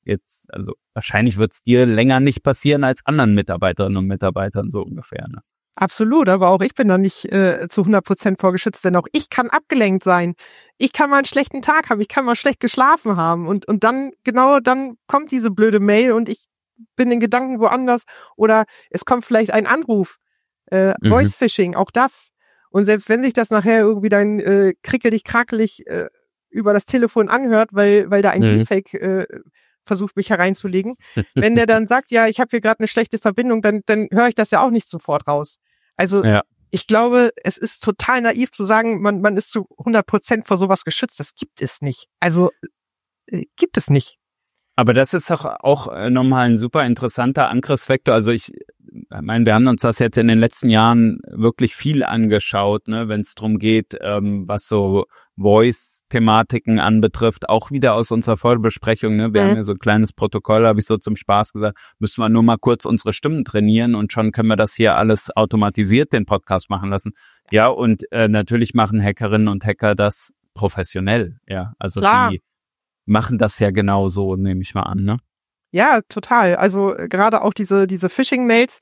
Speaker 3: jetzt, also wahrscheinlich wird es dir länger nicht passieren als anderen Mitarbeiterinnen und Mitarbeitern so ungefähr. Ne?
Speaker 1: Absolut, aber auch ich bin da nicht zu 100% vorgeschützt, denn auch ich kann abgelenkt sein. Ich kann mal einen schlechten Tag haben, ich kann mal schlecht geschlafen haben und dann, genau, dann kommt diese blöde Mail und ich bin in Gedanken woanders oder es kommt vielleicht ein Anruf, Voice Phishing, auch das. Und selbst wenn sich das nachher irgendwie dann krickelig-krakelig über das Telefon anhört, weil da ein Deepfake versucht, mich hereinzulegen, wenn der dann sagt, ja, ich habe hier gerade eine schlechte Verbindung, dann höre ich das ja auch nicht sofort raus. Also ich glaube, es ist total naiv zu sagen, man ist zu 100% vor sowas geschützt. Das gibt es nicht. Also gibt es nicht.
Speaker 3: Aber das ist doch auch nochmal ein super interessanter Angriffsvektor. Also ich meine, wir haben uns das jetzt in den letzten Jahren wirklich viel angeschaut, ne, wenn es darum geht, was so Voice-Thematiken anbetrifft, auch wieder aus unserer Vorbesprechung. Ne? Wir haben ja so ein kleines Protokoll, habe ich so zum Spaß gesagt, müssen wir nur mal kurz unsere Stimmen trainieren und schon können wir das hier alles automatisiert, den Podcast machen lassen. Ja, und natürlich machen Hackerinnen und Hacker das professionell. Ja, also
Speaker 1: Klar.
Speaker 3: Die machen das ja genau so, nehme ich mal an, ne?
Speaker 1: Ja, total. Also gerade auch diese Phishing-Mails.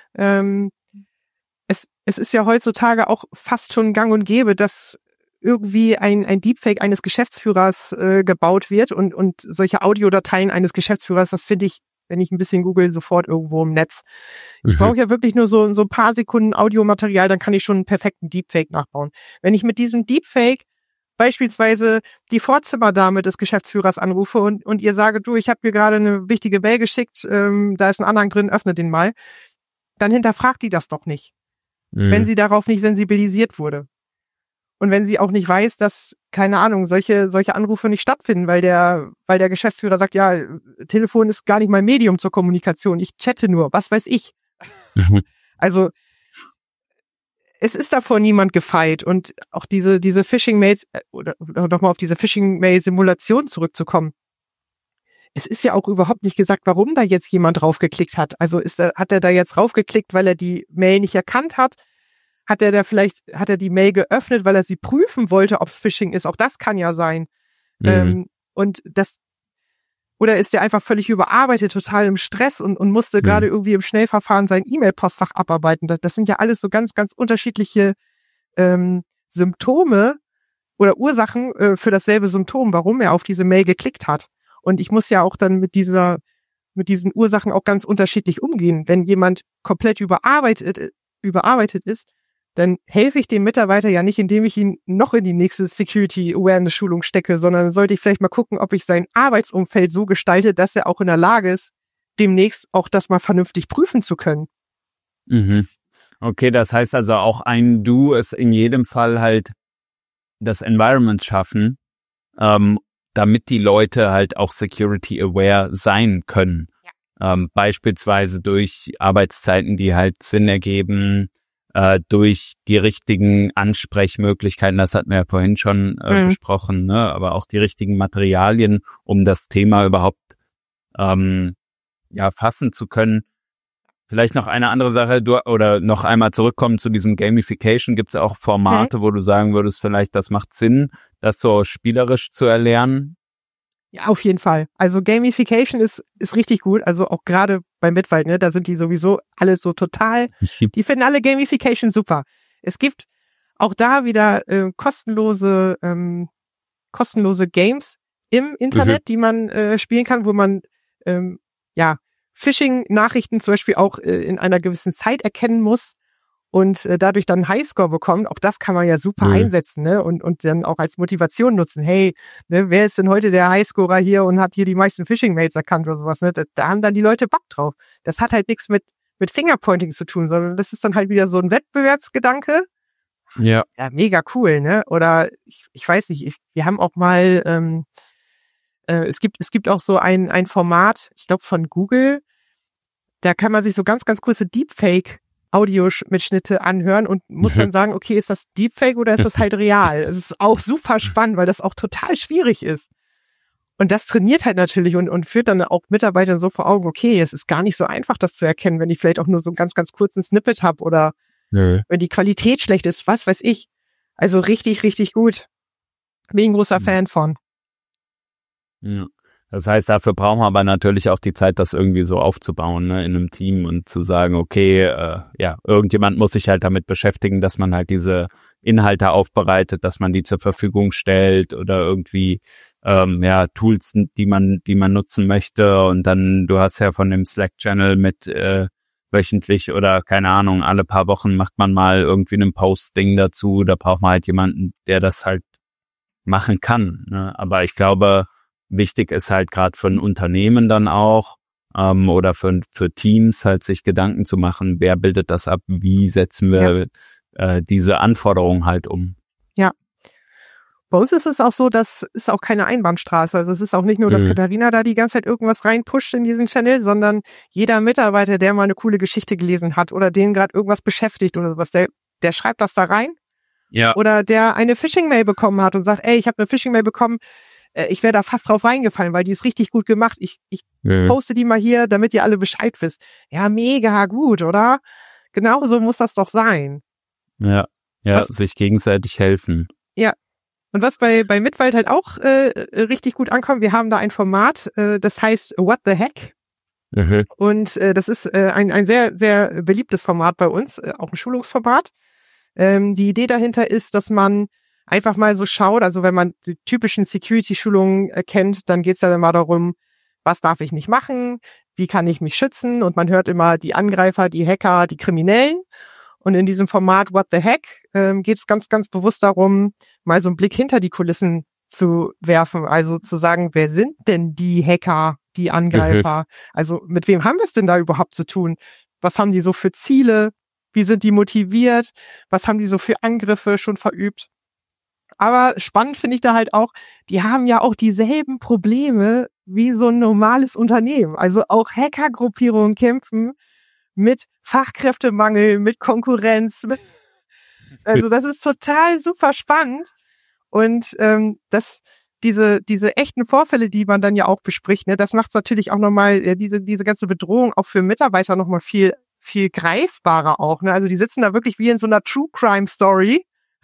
Speaker 1: Es ist ja heutzutage auch fast schon gang und gäbe, dass irgendwie ein Deepfake eines Geschäftsführers gebaut wird und solche Audiodateien eines Geschäftsführers, das finde ich, wenn ich ein bisschen google, sofort irgendwo im Netz. Ich brauche ja wirklich nur so ein paar Sekunden Audiomaterial, dann kann ich schon einen perfekten Deepfake nachbauen. Wenn ich mit diesem Deepfake beispielsweise die Vorzimmerdame des Geschäftsführers anrufe und ihr sage, du, ich habe mir gerade eine wichtige Mail geschickt, da ist ein Anhang drin, öffne den mal, dann hinterfragt die das doch nicht, wenn sie darauf nicht sensibilisiert wurde. Und wenn sie auch nicht weiß, dass, keine Ahnung, solche Anrufe nicht stattfinden, weil der Geschäftsführer sagt, ja, Telefon ist gar nicht mein Medium zur Kommunikation, ich chatte nur, was weiß ich. Also es ist davor niemand gefeit und auch diese Phishing-Mails, oder nochmal auf diese Phishing-Mail-Simulation zurückzukommen. Es ist ja auch überhaupt nicht gesagt, warum da jetzt jemand draufgeklickt hat. Also hat er da jetzt draufgeklickt, weil er die Mail nicht erkannt hat? Hat er die Mail geöffnet, weil er sie prüfen wollte, ob es Phishing ist? Auch das kann ja sein. Oder ist er einfach völlig überarbeitet, total im Stress und musste gerade irgendwie im Schnellverfahren sein E-Mail-Postfach abarbeiten. Das sind ja alles so ganz, ganz unterschiedliche Symptome oder Ursachen für dasselbe Symptom, warum er auf diese Mail geklickt hat. Und ich muss ja auch dann mit diesen Ursachen auch ganz unterschiedlich umgehen. Wenn jemand komplett überarbeitet ist, dann helfe ich dem Mitarbeiter ja nicht, indem ich ihn noch in die nächste Security-Awareness-Schulung stecke, sondern sollte ich vielleicht mal gucken, ob ich sein Arbeitsumfeld so gestalte, dass er auch in der Lage ist, demnächst auch das mal vernünftig prüfen zu können.
Speaker 3: Okay, das heißt also auch Du ist in jedem Fall halt das Environment schaffen, damit die Leute halt auch security-aware sein können. Ja. Beispielsweise durch Arbeitszeiten, die halt Sinn ergeben, durch die richtigen Ansprechmöglichkeiten, das hatten wir ja vorhin schon besprochen, ne? Aber auch die richtigen Materialien, um das Thema überhaupt fassen zu können. Vielleicht noch eine andere Sache, oder noch einmal zurückkommen zu diesem Gamification. Gibt es auch Formate, wo du sagen würdest, vielleicht das macht Sinn, das so spielerisch zu erlernen?
Speaker 1: Ja, auf jeden Fall. Also Gamification ist richtig gut. Also auch gerade bei Mitwald, ne, da sind die sowieso alle so total, die finden alle Gamification super. Es gibt auch da wieder kostenlose Games im Internet, die man spielen kann, wo man Phishing-Nachrichten zum Beispiel auch in einer gewissen Zeit erkennen muss und dadurch dann einen Highscore bekommt. Auch das kann man ja super einsetzen, ne? Und dann auch als Motivation nutzen. Hey, ne, wer ist denn heute der Highscorer hier und hat hier die meisten Phishing-Mails erkannt oder sowas, ne? Da haben dann die Leute Bock drauf. Das hat halt nichts mit Fingerpointing zu tun, sondern das ist dann halt wieder so ein Wettbewerbsgedanke. Ja, mega cool, ne? Oder ich weiß nicht, wir haben auch mal es gibt auch so ein Format, ich glaube von Google, da kann man sich so ganz, ganz kurze Deepfake-Audiomitschnitte anhören und muss dann sagen, okay, ist das Deepfake oder ist das halt real? Es ist auch super spannend, weil das auch total schwierig ist. Und das trainiert halt natürlich und führt dann auch Mitarbeitern so vor Augen, okay, es ist gar nicht so einfach, das zu erkennen, wenn ich vielleicht auch nur so einen ganz, ganz kurzen Snippet habe oder wenn die Qualität schlecht ist, was weiß ich. Also richtig, richtig gut. Bin ein großer Fan von.
Speaker 3: Ja. Das heißt, dafür brauchen wir aber natürlich auch die Zeit, das irgendwie so aufzubauen, ne, in einem Team und zu sagen, okay, irgendjemand muss sich halt damit beschäftigen, dass man halt diese Inhalte aufbereitet, dass man die zur Verfügung stellt oder irgendwie Tools, die man nutzen möchte. Und dann, du hast ja von dem Slack-Channel mit wöchentlich oder keine Ahnung, alle paar Wochen macht man mal irgendwie ein Posting dazu. Da braucht man halt jemanden, der das halt machen kann. Ne? Aber ich glaube, wichtig ist halt gerade für ein Unternehmen dann auch oder für Teams halt sich Gedanken zu machen, wer bildet das ab, wie setzen wir diese Anforderungen halt um.
Speaker 1: Ja. Bei uns ist es auch so, das ist auch keine Einbahnstraße. Also es ist auch nicht nur, dass Katharina da die ganze Zeit irgendwas reinpusht in diesen Channel, sondern jeder Mitarbeiter, der mal eine coole Geschichte gelesen hat oder den gerade irgendwas beschäftigt oder sowas, der schreibt das da rein.
Speaker 3: Ja.
Speaker 1: Oder der eine Phishing-Mail bekommen hat und sagt, ey, ich habe eine Phishing-Mail bekommen, ich wäre da fast drauf reingefallen, weil die ist richtig gut gemacht. Ich poste die mal hier, damit ihr alle Bescheid wisst. Ja, mega gut, oder? Genau so muss das doch sein.
Speaker 3: Ja, sich gegenseitig helfen.
Speaker 1: Ja. Und was bei Mitwald halt auch richtig gut ankommt, wir haben da ein Format, das heißt What the Heck? Und das ist ein sehr, sehr beliebtes Format bei uns, auch ein Schulungsformat. Die Idee dahinter ist, dass man einfach mal so schaut, also wenn man die typischen Security-Schulungen kennt, dann geht's dann immer darum, was darf ich nicht machen, wie kann ich mich schützen, und man hört immer die Angreifer, die Hacker, die Kriminellen. Und in diesem Format What the Heck geht's ganz, ganz bewusst darum, mal so einen Blick hinter die Kulissen zu werfen, also zu sagen, wer sind denn die Hacker, die Angreifer? Also mit wem haben wir es denn da überhaupt zu tun? Was haben die so für Ziele? Wie sind die motiviert? Was haben die so für Angriffe schon verübt? Aber spannend finde ich da halt auch, die haben ja auch dieselben Probleme wie so ein normales Unternehmen. Also auch Hackergruppierungen kämpfen mit Fachkräftemangel, mit Konkurrenz. Also das ist total super spannend. Und diese echten Vorfälle, die man dann ja auch bespricht, ne, das macht es natürlich auch nochmal, diese ganze Bedrohung auch für Mitarbeiter nochmal viel greifbarer auch. Ne? Also die sitzen da wirklich wie in so einer True Crime Story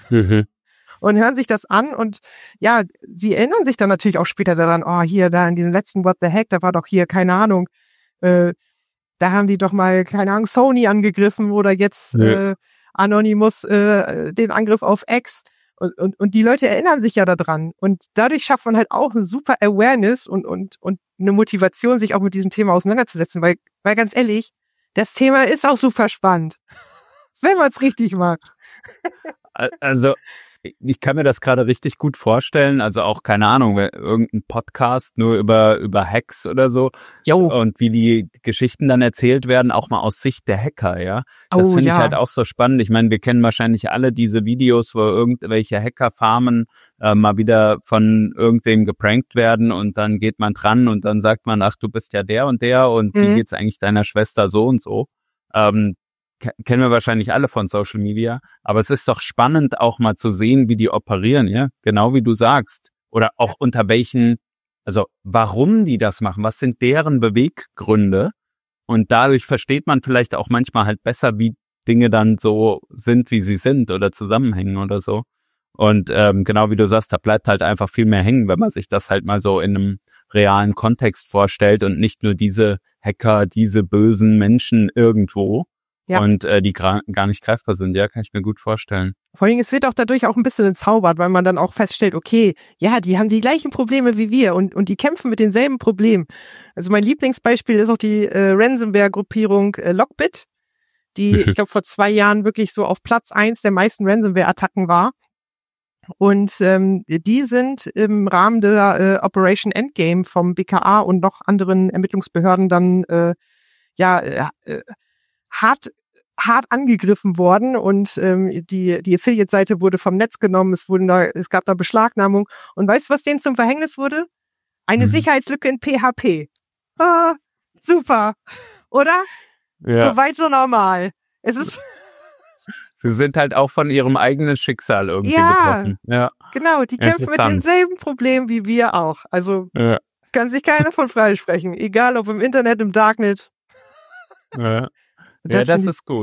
Speaker 1: und hören sich das an, und ja, sie erinnern sich dann natürlich auch später daran, oh, hier, da in diesem letzten What the Heck, da war doch hier, keine Ahnung, da haben die doch mal, keine Ahnung, Sony angegriffen oder jetzt Anonymous den Angriff auf X. Und die Leute erinnern sich ja daran. Und dadurch schafft man halt auch eine super Awareness und eine Motivation, sich auch mit diesem Thema auseinanderzusetzen. Weil ganz ehrlich, das Thema ist auch super spannend, wenn man es richtig macht.
Speaker 3: Also ich kann mir das gerade richtig gut vorstellen, also auch, keine Ahnung, irgendein Podcast nur über Hacks oder so. Und wie die Geschichten dann erzählt werden, auch mal aus Sicht der Hacker, ja. Das finde ich halt auch so spannend. Ich meine, wir kennen wahrscheinlich alle diese Videos, wo irgendwelche Hackerfarmen mal wieder von irgendwem geprankt werden, und dann geht man dran und dann sagt man, ach, du bist ja der und wie geht's eigentlich deiner Schwester so und so. Kennen wir wahrscheinlich alle von Social Media, aber es ist doch spannend, auch mal zu sehen, wie die operieren, ja, genau wie du sagst, oder auch unter welchen, also warum die das machen, was sind deren Beweggründe, und dadurch versteht man vielleicht auch manchmal halt besser, wie Dinge dann so sind, wie sie sind oder zusammenhängen oder so. Und genau wie du sagst, da bleibt halt einfach viel mehr hängen, wenn man sich das halt mal so in einem realen Kontext vorstellt und nicht nur diese Hacker, diese bösen Menschen irgendwo. Ja. Und die gar nicht greifbar sind, ja, kann ich mir gut vorstellen.
Speaker 1: Vor allem, es wird auch dadurch auch ein bisschen entzaubert, weil man dann auch feststellt, okay, ja, die haben die gleichen Probleme wie wir und die kämpfen mit denselben Problemen. Also mein Lieblingsbeispiel ist auch die Ransomware-Gruppierung Lockbit, die, ich glaube, vor 2 Jahren wirklich so auf Platz 1 der meisten Ransomware-Attacken war. Und die sind im Rahmen der Operation Endgame vom BKA und noch anderen Ermittlungsbehörden dann hart angegriffen worden, und die Affiliate-Seite wurde vom Netz genommen, es gab da Beschlagnahmung, und weißt du, was denen zum Verhängnis wurde? Eine Sicherheitslücke in PHP. Ah, super, oder? Ja. Soweit so normal. Es ist
Speaker 3: Sie sind halt auch von ihrem eigenen Schicksal irgendwie betroffen. Ja,
Speaker 1: genau, die kämpfen mit denselben Problemen wie wir auch. Also kann sich keiner von freisprechen, egal ob im Internet, im Darknet.
Speaker 3: Ja, das ist gut.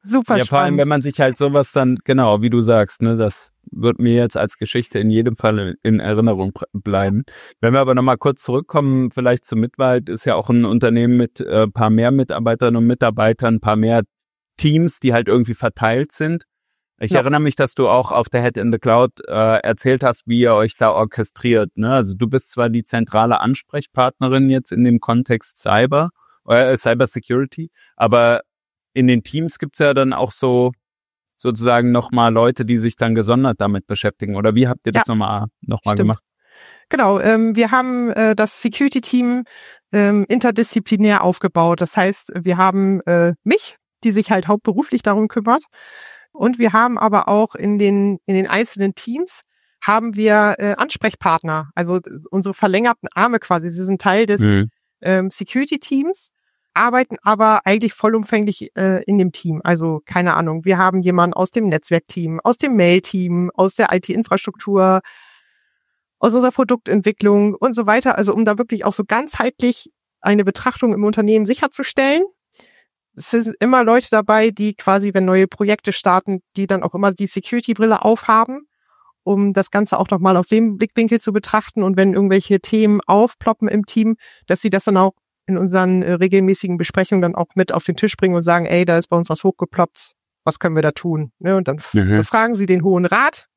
Speaker 1: Super
Speaker 3: Ja, vor allem,
Speaker 1: spannend.
Speaker 3: wenn man sich halt sowas dann, genau, wie du sagst, ne, das wird mir jetzt als Geschichte in jedem Fall in Erinnerung bleiben. Wenn wir aber nochmal kurz zurückkommen, vielleicht zu Mitwald, ist ja auch ein Unternehmen mit paar mehr Mitarbeiterinnen und Mitarbeitern, ein paar mehr Teams, die halt irgendwie verteilt sind. Ich erinnere mich, dass du auch auf der Head in the Cloud erzählt hast, wie ihr euch da orchestriert. Ne? Also du bist zwar die zentrale Ansprechpartnerin jetzt in dem Kontext Cyber Security, aber in den Teams gibt's ja dann auch so sozusagen nochmal Leute, die sich dann gesondert damit beschäftigen. Oder wie habt ihr das nochmal gemacht?
Speaker 1: Genau, wir haben das Security-Team interdisziplinär aufgebaut. Das heißt, wir haben mich, die sich halt hauptberuflich darum kümmert. Und wir haben aber auch in den einzelnen Teams haben wir Ansprechpartner, also unsere verlängerten Arme quasi. Sie sind Teil des Security-Teams, arbeiten aber eigentlich vollumfänglich in dem Team. Also keine Ahnung, wir haben jemanden aus dem Netzwerkteam, aus dem Mail-Team, aus der IT-Infrastruktur, aus unserer Produktentwicklung und so weiter. Also um da wirklich auch so ganzheitlich eine Betrachtung im Unternehmen sicherzustellen. Es sind immer Leute dabei, die quasi, wenn neue Projekte starten, die dann auch immer die Security-Brille aufhaben, um das Ganze auch nochmal aus dem Blickwinkel zu betrachten. Und wenn irgendwelche Themen aufploppen im Team, dass sie das dann auch in unseren regelmäßigen Besprechungen dann auch mit auf den Tisch bringen und sagen, ey, da ist bei uns was hochgeploppt, was können wir da tun? Ne? Und dann befragen sie den Hohen Rat.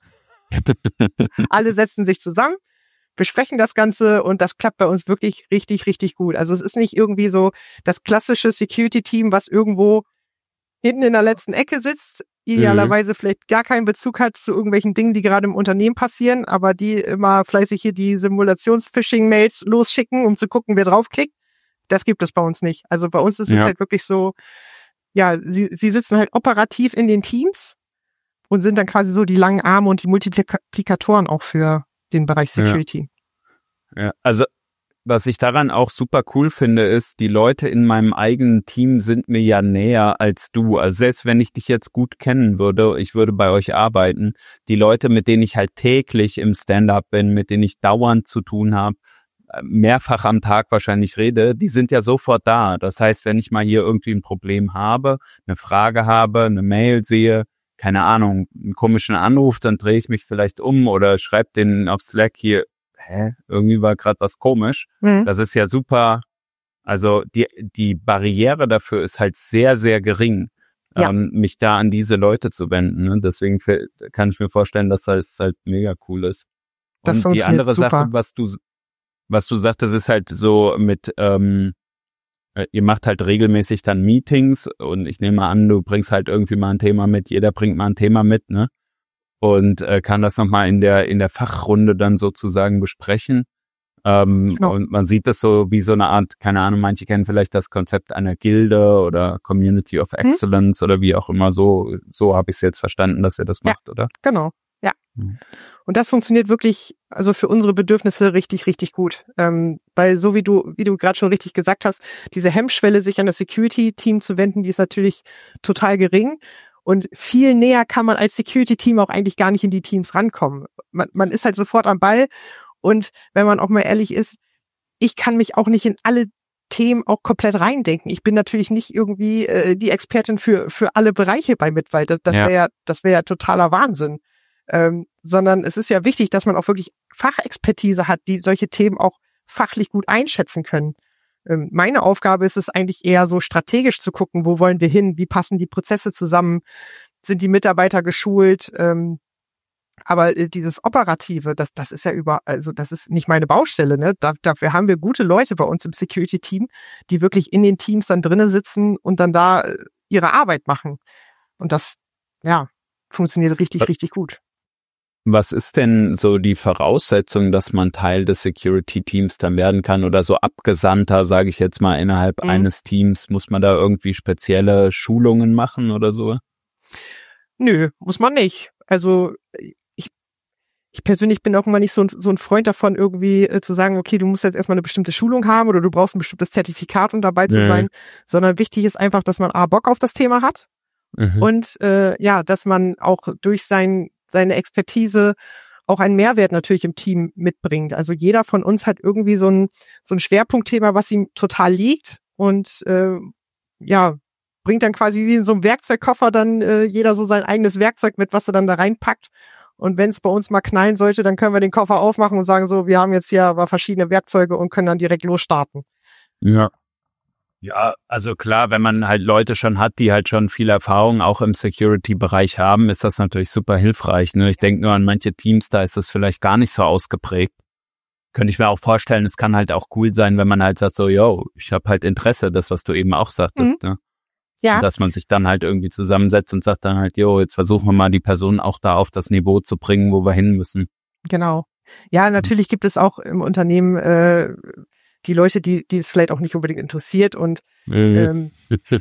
Speaker 1: Alle setzen sich zusammen, besprechen das Ganze und das klappt bei uns wirklich richtig, richtig gut. Also es ist nicht irgendwie so das klassische Security-Team, was irgendwo hinten in der letzten Ecke sitzt, idealerweise vielleicht gar keinen Bezug hat zu irgendwelchen Dingen, die gerade im Unternehmen passieren, aber die immer fleißig hier die Simulations-Phishing-Mails losschicken, um zu gucken, wer draufklickt. Das gibt es bei uns nicht. Also bei uns ist es halt wirklich so, ja, sie sitzen halt operativ in den Teams und sind dann quasi so die langen Arme und die Multiplikatoren auch für den Bereich Security.
Speaker 3: Ja, also was ich daran auch super cool finde, ist, die Leute in meinem eigenen Team sind mir ja näher als du. Also selbst wenn ich dich jetzt gut kennen würde, ich würde bei euch arbeiten, die Leute, mit denen ich halt täglich im Stand-up bin, mit denen ich dauernd zu tun habe, mehrfach am Tag wahrscheinlich rede, die sind ja sofort da. Das heißt, wenn ich mal hier irgendwie ein Problem habe, eine Frage habe, eine Mail sehe, keine Ahnung, einen komischen Anruf, dann drehe ich mich vielleicht um oder schreibe den auf Slack hier, irgendwie war gerade was komisch. Das ist ja super, also die Barriere dafür ist halt sehr, sehr gering, mich da an diese Leute zu wenden. Ne? Deswegen kann ich mir vorstellen, dass das halt mega cool ist.
Speaker 1: Das
Speaker 3: Und die andere
Speaker 1: super.
Speaker 3: Sache, was du sagtest, ist halt so mit, ihr macht halt regelmäßig dann Meetings und ich nehme an, du bringst halt irgendwie mal ein Thema mit, jeder bringt mal ein Thema mit, ne? Und kann das nochmal in der Fachrunde dann sozusagen besprechen. Genau. Und man sieht das so wie so eine Art, keine Ahnung, manche kennen vielleicht das Konzept einer Gilde oder Community of Excellence oder wie auch immer, so habe ich es jetzt verstanden, dass ihr das macht, oder?
Speaker 1: Genau, ja. Und das funktioniert wirklich, also für unsere Bedürfnisse richtig, richtig gut. Weil so wie du gerade schon richtig gesagt hast, diese Hemmschwelle, sich an das Security-Team zu wenden, die ist natürlich total gering. Und viel näher kann man als Security-Team auch eigentlich gar nicht in die Teams rankommen. Man ist halt sofort am Ball. Und wenn man auch mal ehrlich ist, ich kann mich auch nicht in alle Themen auch komplett reindenken. Ich bin natürlich nicht irgendwie die Expertin für alle Bereiche bei Mitwald. Das wäre ja totaler Wahnsinn. Sondern es ist ja wichtig, dass man auch wirklich Fachexpertise hat, die solche Themen auch fachlich gut einschätzen können. Meine Aufgabe ist es eigentlich eher so strategisch zu gucken, wo wollen wir hin, wie passen die Prozesse zusammen, sind die Mitarbeiter geschult, aber dieses Operative, das ist ja also das ist nicht meine Baustelle, ne? Dafür haben wir gute Leute bei uns im Security-Team, die wirklich in den Teams dann drinnen sitzen und dann da ihre Arbeit machen. Und das, funktioniert richtig, richtig gut.
Speaker 3: Was ist denn so die Voraussetzung, dass man Teil des Security-Teams dann werden kann oder so Abgesandter, sage ich jetzt mal, innerhalb eines Teams? Muss man da irgendwie spezielle Schulungen machen oder so?
Speaker 1: Nö, muss man nicht. Also ich persönlich bin auch immer nicht so ein Freund davon, irgendwie zu sagen, okay, du musst jetzt erstmal eine bestimmte Schulung haben oder du brauchst ein bestimmtes Zertifikat, um dabei zu sein, sondern wichtig ist einfach, dass man Bock auf das Thema hat und dass man auch durch seine Expertise auch einen Mehrwert natürlich im Team mitbringt. Also jeder von uns hat irgendwie so ein Schwerpunktthema, was ihm total liegt und bringt dann quasi wie in so einem Werkzeugkoffer dann jeder so sein eigenes Werkzeug mit, was er dann da reinpackt. Und wenn es bei uns mal knallen sollte, dann können wir den Koffer aufmachen und sagen so, wir haben jetzt hier aber verschiedene Werkzeuge und können dann direkt losstarten.
Speaker 3: Ja. Ja, also klar, wenn man halt Leute schon hat, die halt schon viel Erfahrung auch im Security-Bereich haben, ist das natürlich super hilfreich. Ne? Ich denke nur an manche Teams, da ist das vielleicht gar nicht so ausgeprägt. Könnte ich mir auch vorstellen, es kann halt auch cool sein, wenn man halt sagt so, yo, ich habe halt Interesse, das, was du eben auch sagtest. Ne? Ja. Und dass man sich dann halt irgendwie zusammensetzt und sagt dann halt, yo, jetzt versuchen wir mal die Person auch da auf das Niveau zu bringen, wo wir hin müssen.
Speaker 1: Genau. Ja, natürlich gibt es auch im Unternehmen die Leute, die es vielleicht auch nicht unbedingt interessiert und die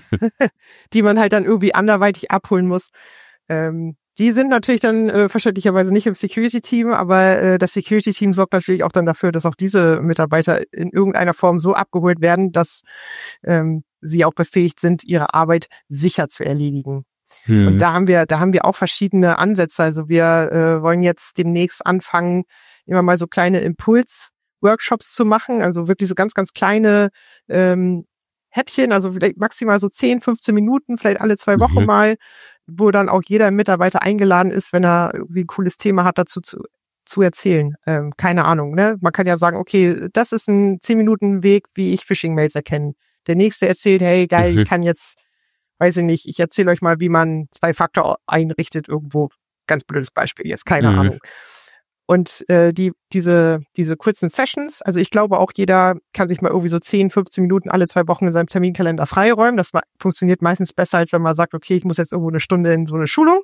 Speaker 1: man halt dann irgendwie anderweitig abholen muss. Die sind natürlich dann verständlicherweise nicht im Security-Team, aber das Security-Team sorgt natürlich auch dann dafür, dass auch diese Mitarbeiter in irgendeiner Form so abgeholt werden, dass sie auch befähigt sind, ihre Arbeit sicher zu erledigen. Und da haben wir auch verschiedene Ansätze. Also wir wollen jetzt demnächst anfangen, immer mal so kleine Impuls-Workshops zu machen, also wirklich so ganz, ganz kleine Häppchen, also vielleicht maximal so 10, 15 Minuten, vielleicht alle 2 Wochen mal, wo dann auch jeder Mitarbeiter eingeladen ist, wenn er irgendwie ein cooles Thema hat, dazu zu erzählen. Keine Ahnung, ne? Man kann ja sagen, okay, das ist ein 10-Minuten-Weg, wie ich Phishing-Mails erkenne. Der nächste erzählt, hey, geil, ich kann jetzt, weiß ich nicht, ich erzähle euch mal, wie man 2-Faktor einrichtet irgendwo. Ganz blödes Beispiel jetzt, keine Ahnung. Und diese kurzen Sessions, also ich glaube auch jeder kann sich mal irgendwie so 10, 15 Minuten alle 2 Wochen in seinem Terminkalender freiräumen. Das funktioniert meistens besser, als wenn man sagt, okay, ich muss jetzt irgendwo eine Stunde in so eine Schulung.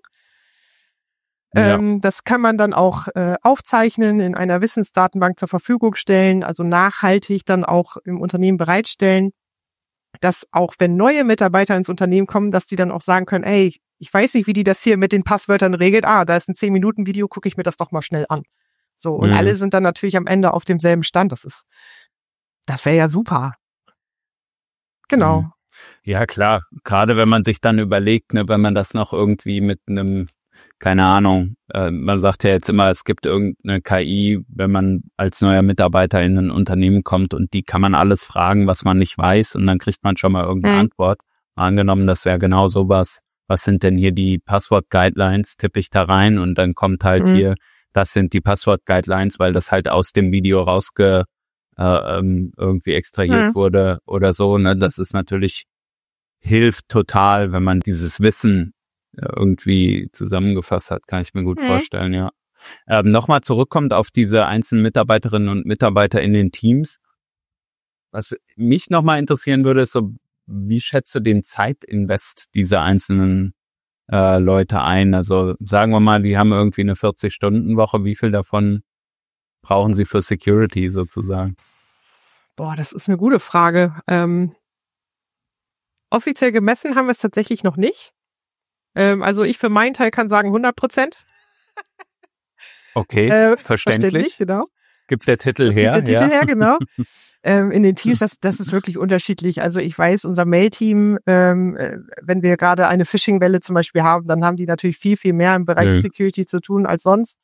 Speaker 1: Ja. Das kann man dann auch aufzeichnen, in einer Wissensdatenbank zur Verfügung stellen, also nachhaltig dann auch im Unternehmen bereitstellen, dass auch wenn neue Mitarbeiter ins Unternehmen kommen, dass die dann auch sagen können, ey, ich weiß nicht, wie die das hier mit den Passwörtern regelt. Da ist ein 10-Minuten-Video, gucke ich mir das doch mal schnell an. So, und alle sind dann natürlich am Ende auf demselben Stand. Das wäre ja super. Genau.
Speaker 3: Ja, klar. Gerade wenn man sich dann überlegt, ne, wenn man das noch irgendwie mit einem, keine Ahnung, man sagt ja jetzt immer, es gibt irgendeine KI, wenn man als neuer Mitarbeiter in ein Unternehmen kommt und die kann man alles fragen, was man nicht weiß und dann kriegt man schon mal irgendeine Antwort. Angenommen, das wäre genau sowas. Was sind denn hier die Passwort-Guidelines? Tippe ich da rein und dann kommt halt hier, das sind die Passwort-Guidelines, weil das halt aus dem Video irgendwie extrahiert wurde oder so. Ne? Das ist natürlich, hilft total, wenn man dieses Wissen irgendwie zusammengefasst hat, kann ich mir gut vorstellen, ja. Nochmal zurückkommt auf diese einzelnen Mitarbeiterinnen und Mitarbeiter in den Teams. Was mich nochmal interessieren würde, ist so, wie schätzt du den Zeitinvest dieser einzelnen Leute ein? Also sagen wir mal, die haben irgendwie eine 40-Stunden-Woche. Wie viel davon brauchen sie für Security sozusagen?
Speaker 1: Boah, das ist eine gute Frage. Offiziell gemessen haben wir es tatsächlich noch nicht. Also ich für meinen Teil kann sagen 100%.
Speaker 3: Okay, verständlich.
Speaker 1: Genau.
Speaker 3: Gibt der Titel her.
Speaker 1: Gibt der Titel her, genau. In den Teams, das ist wirklich unterschiedlich. Also ich weiß, unser Mail-Team, wenn wir gerade eine Phishing-Welle zum Beispiel haben, dann haben die natürlich viel, viel mehr im Bereich Security zu tun als sonst.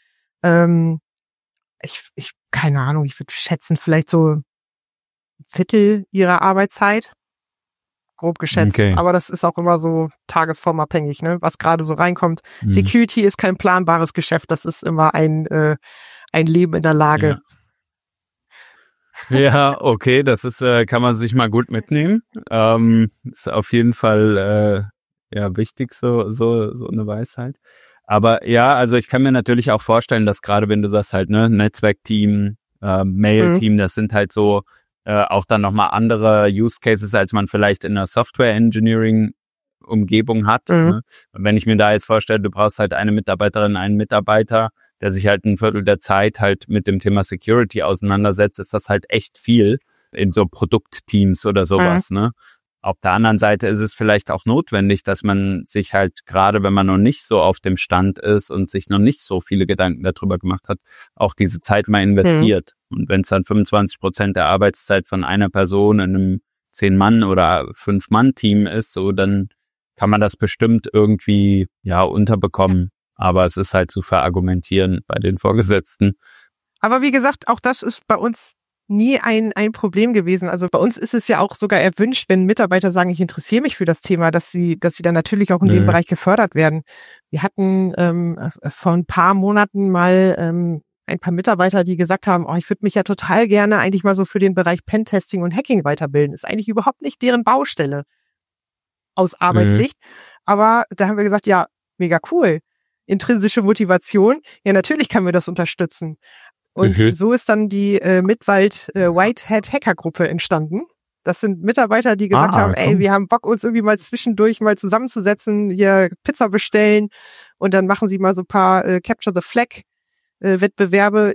Speaker 1: Ich keine Ahnung, ich würde schätzen, vielleicht so ein Viertel ihrer Arbeitszeit. Grob geschätzt. Okay. Aber das ist auch immer so tagesformabhängig, ne? Was gerade so reinkommt. Security ist kein planbares Geschäft, das ist immer ein Leben in der Lage.
Speaker 3: Ja, okay, das ist, kann man sich mal gut mitnehmen. Ist auf jeden Fall wichtig, so eine Weisheit. Aber ja, also ich kann mir natürlich auch vorstellen, dass gerade wenn du sagst halt, ne, Netzwerkteam, Mail-Team, das sind halt so auch dann nochmal andere Use Cases, als man vielleicht in einer Software-Engineering-Umgebung hat. Ne? Und wenn ich mir da jetzt vorstelle, du brauchst halt eine Mitarbeiterin, einen Mitarbeiter, der sich halt ein Viertel der Zeit halt mit dem Thema Security auseinandersetzt, ist das halt echt viel in so Produktteams oder sowas. Ne? Auf der anderen Seite ist es vielleicht auch notwendig, dass man sich halt, gerade wenn man noch nicht so auf dem Stand ist und sich noch nicht so viele Gedanken darüber gemacht hat, auch diese Zeit mal investiert. Und wenn es dann 25% der Arbeitszeit von einer Person in einem 10-Mann- oder 5-Mann-Team ist, so, dann kann man das bestimmt irgendwie, unterbekommen. Aber es ist halt zu verargumentieren bei den Vorgesetzten.
Speaker 1: Aber wie gesagt, auch das ist bei uns nie ein Problem gewesen. Also bei uns ist es ja auch sogar erwünscht, wenn Mitarbeiter sagen, ich interessiere mich für das Thema, dass sie dann natürlich auch in dem Bereich gefördert werden. Wir hatten vor ein paar Monaten mal ein paar Mitarbeiter, die gesagt haben, ich würde mich ja total gerne eigentlich mal so für den Bereich Pentesting und Hacking weiterbilden. Ist eigentlich überhaupt nicht deren Baustelle aus Arbeitssicht. Aber da haben wir gesagt, ja, mega cool. Intrinsische Motivation, ja, natürlich können wir das unterstützen. Und so ist dann die Mittwald Whitehead Hacker Gruppe entstanden. Das sind Mitarbeiter, die gesagt haben, wir haben Bock, uns irgendwie mal zwischendurch mal zusammenzusetzen, hier Pizza bestellen und dann machen sie mal so ein paar Capture the Flag Wettbewerbe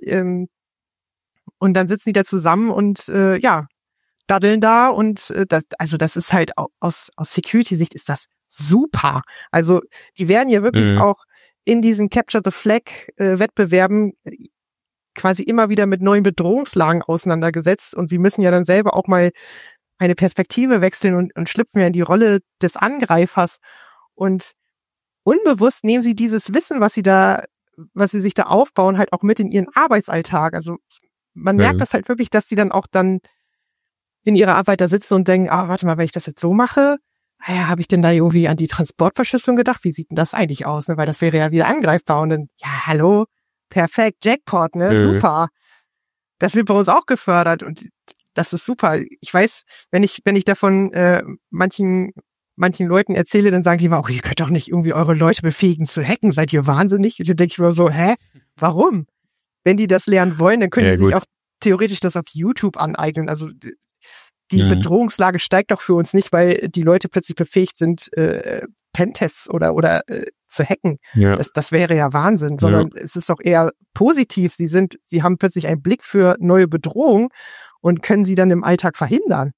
Speaker 1: und dann sitzen die da zusammen und daddeln da und das ist halt aus Security-Sicht ist das super. Also die werden ja wirklich auch in diesen Capture the Flag Wettbewerben quasi immer wieder mit neuen Bedrohungslagen auseinandergesetzt und sie müssen ja dann selber auch mal eine Perspektive wechseln und schlüpfen ja in die Rolle des Angreifers und unbewusst nehmen sie dieses Wissen, was sie sich da aufbauen, halt auch mit in ihren Arbeitsalltag. Also man merkt das halt wirklich, dass die dann auch dann in ihrer Arbeit da sitzen und denken, warte mal, wenn ich das jetzt so mache, habe ich denn da irgendwie an die Transportverschlüsselung gedacht? Wie sieht denn das eigentlich aus? Ne? Weil das wäre ja wieder angreifbar und dann, hallo, perfekt, Jackpot, ne, super. Das wird bei uns auch gefördert und das ist super. Ich weiß, wenn ich davon manchen Leuten erzähle, dann sagen die immer, ihr könnt doch nicht irgendwie eure Leute befähigen zu hacken, seid ihr wahnsinnig? Und dann denke ich mir so, warum? Wenn die das lernen wollen, dann können die sich auch theoretisch das auf YouTube aneignen. Also die Bedrohungslage steigt doch für uns nicht, weil die Leute plötzlich befähigt sind, Pentests oder zu hacken. Ja. Das wäre ja Wahnsinn, sondern es ist doch eher positiv. Sie haben plötzlich einen Blick für neue Bedrohungen und können sie dann im Alltag verhindern.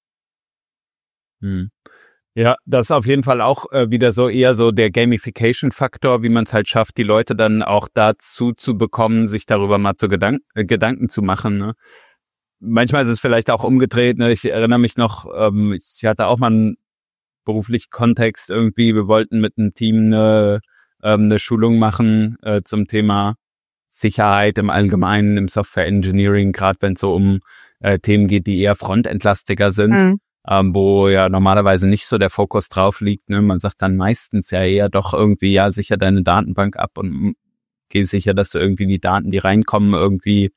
Speaker 3: Ja, das ist auf jeden Fall auch wieder so eher so der Gamification-Faktor, wie man es halt schafft, die Leute dann auch dazu zu bekommen, sich darüber mal zu Gedanken zu machen. Ne? Manchmal ist es vielleicht auch umgedreht. Ne? Ich erinnere mich noch, ich hatte auch mal einen beruflichen Kontext irgendwie. Wir wollten mit einem Team eine Schulung machen zum Thema Sicherheit im Allgemeinen, im Software Engineering, gerade wenn es so um Themen geht, die eher frontentlastiger sind. Wo ja normalerweise nicht so der Fokus drauf liegt. Ne? Man sagt dann meistens ja eher doch irgendwie, sicher deine Datenbank ab und geh sicher, dass du irgendwie die Daten, die reinkommen, irgendwie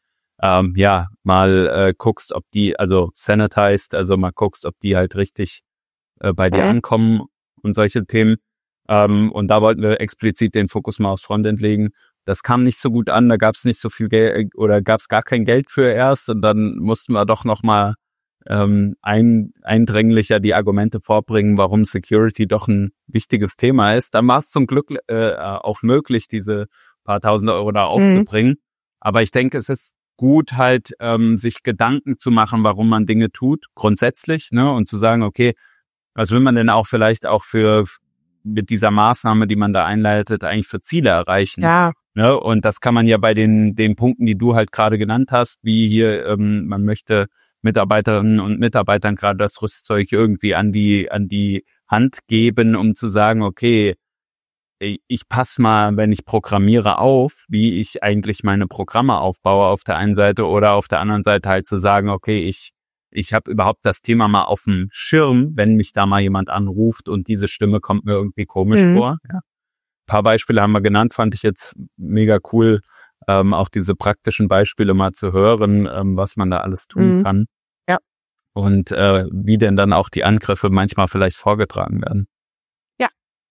Speaker 3: mal guckst, ob die, also sanitized, also mal guckst, ob die halt richtig bei dir ankommen und solche Themen. Und da wollten wir explizit den Fokus mal aufs Frontend legen. Das kam nicht so gut an, da gab es nicht so viel Geld oder gab es gar kein Geld für erst und dann mussten wir doch nochmal eindringlicher die Argumente vorbringen, warum Security doch ein wichtiges Thema ist. Dann war es zum Glück auch möglich, diese paar tausend Euro da aufzubringen. Aber ich denke, es ist gut halt, sich Gedanken zu machen, warum man Dinge tut, grundsätzlich, ne, und zu sagen, okay, was will man denn auch vielleicht auch mit dieser Maßnahme, die man da einleitet, eigentlich für Ziele erreichen? Ja. Ne? Und das kann man ja bei den Punkten, die du halt gerade genannt hast, wie hier, man möchte Mitarbeiterinnen und Mitarbeitern gerade das Rüstzeug irgendwie an die Hand geben, um zu sagen, okay, ich passe mal, wenn ich programmiere, auf, wie ich eigentlich meine Programme aufbaue auf der einen Seite oder auf der anderen Seite halt zu sagen, okay, ich habe überhaupt das Thema mal auf dem Schirm, wenn mich da mal jemand anruft und diese Stimme kommt mir irgendwie komisch vor. Ja. Ein paar Beispiele haben wir genannt, fand ich jetzt mega cool. Auch diese praktischen Beispiele mal zu hören, was man da alles tun kann. Ja. Und wie denn dann auch die Angriffe manchmal vielleicht vorgetragen werden.
Speaker 1: Ja.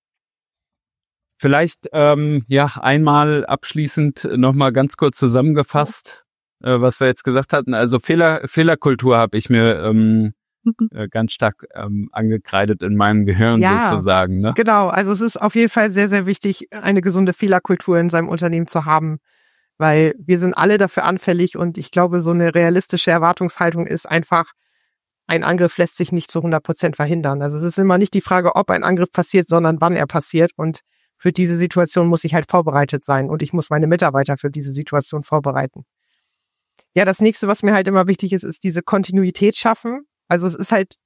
Speaker 3: Vielleicht einmal abschließend nochmal ganz kurz zusammengefasst, was wir jetzt gesagt hatten. Also Fehlerkultur habe ich mir ganz stark angekreidet in meinem Gehirn sozusagen. Ne?
Speaker 1: Genau, also es ist auf jeden Fall sehr, sehr wichtig, eine gesunde Fehlerkultur in seinem Unternehmen zu haben. Weil wir sind alle dafür anfällig und ich glaube, so eine realistische Erwartungshaltung ist einfach, ein Angriff lässt sich nicht zu 100% verhindern. Also es ist immer nicht die Frage, ob ein Angriff passiert, sondern wann er passiert und für diese Situation muss ich halt vorbereitet sein und ich muss meine Mitarbeiter für diese Situation vorbereiten. Ja, das nächste, was mir halt immer wichtig ist, ist diese Kontinuität schaffen. Also es ist halt,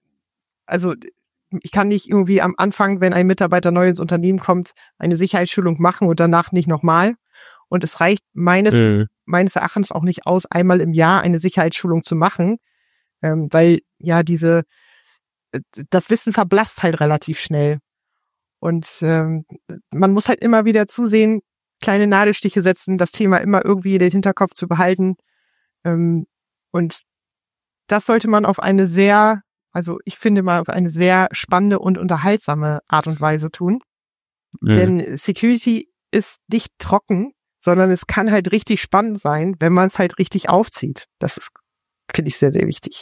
Speaker 1: ich kann nicht irgendwie am Anfang, wenn ein Mitarbeiter neu ins Unternehmen kommt, eine Sicherheitsschulung machen und danach nicht nochmal. Und es reicht meines Erachtens auch nicht aus, einmal im Jahr eine Sicherheitsschulung zu machen, weil ja das Wissen verblasst halt relativ schnell. Und man muss halt immer wieder zusehen, kleine Nadelstiche setzen, das Thema immer irgendwie in den Hinterkopf zu behalten. Und das sollte man auf eine sehr spannende und unterhaltsame Art und Weise tun. Denn Security ist nicht trocken, sondern es kann halt richtig spannend sein, wenn man es halt richtig aufzieht. Das ist, finde ich, sehr, sehr wichtig.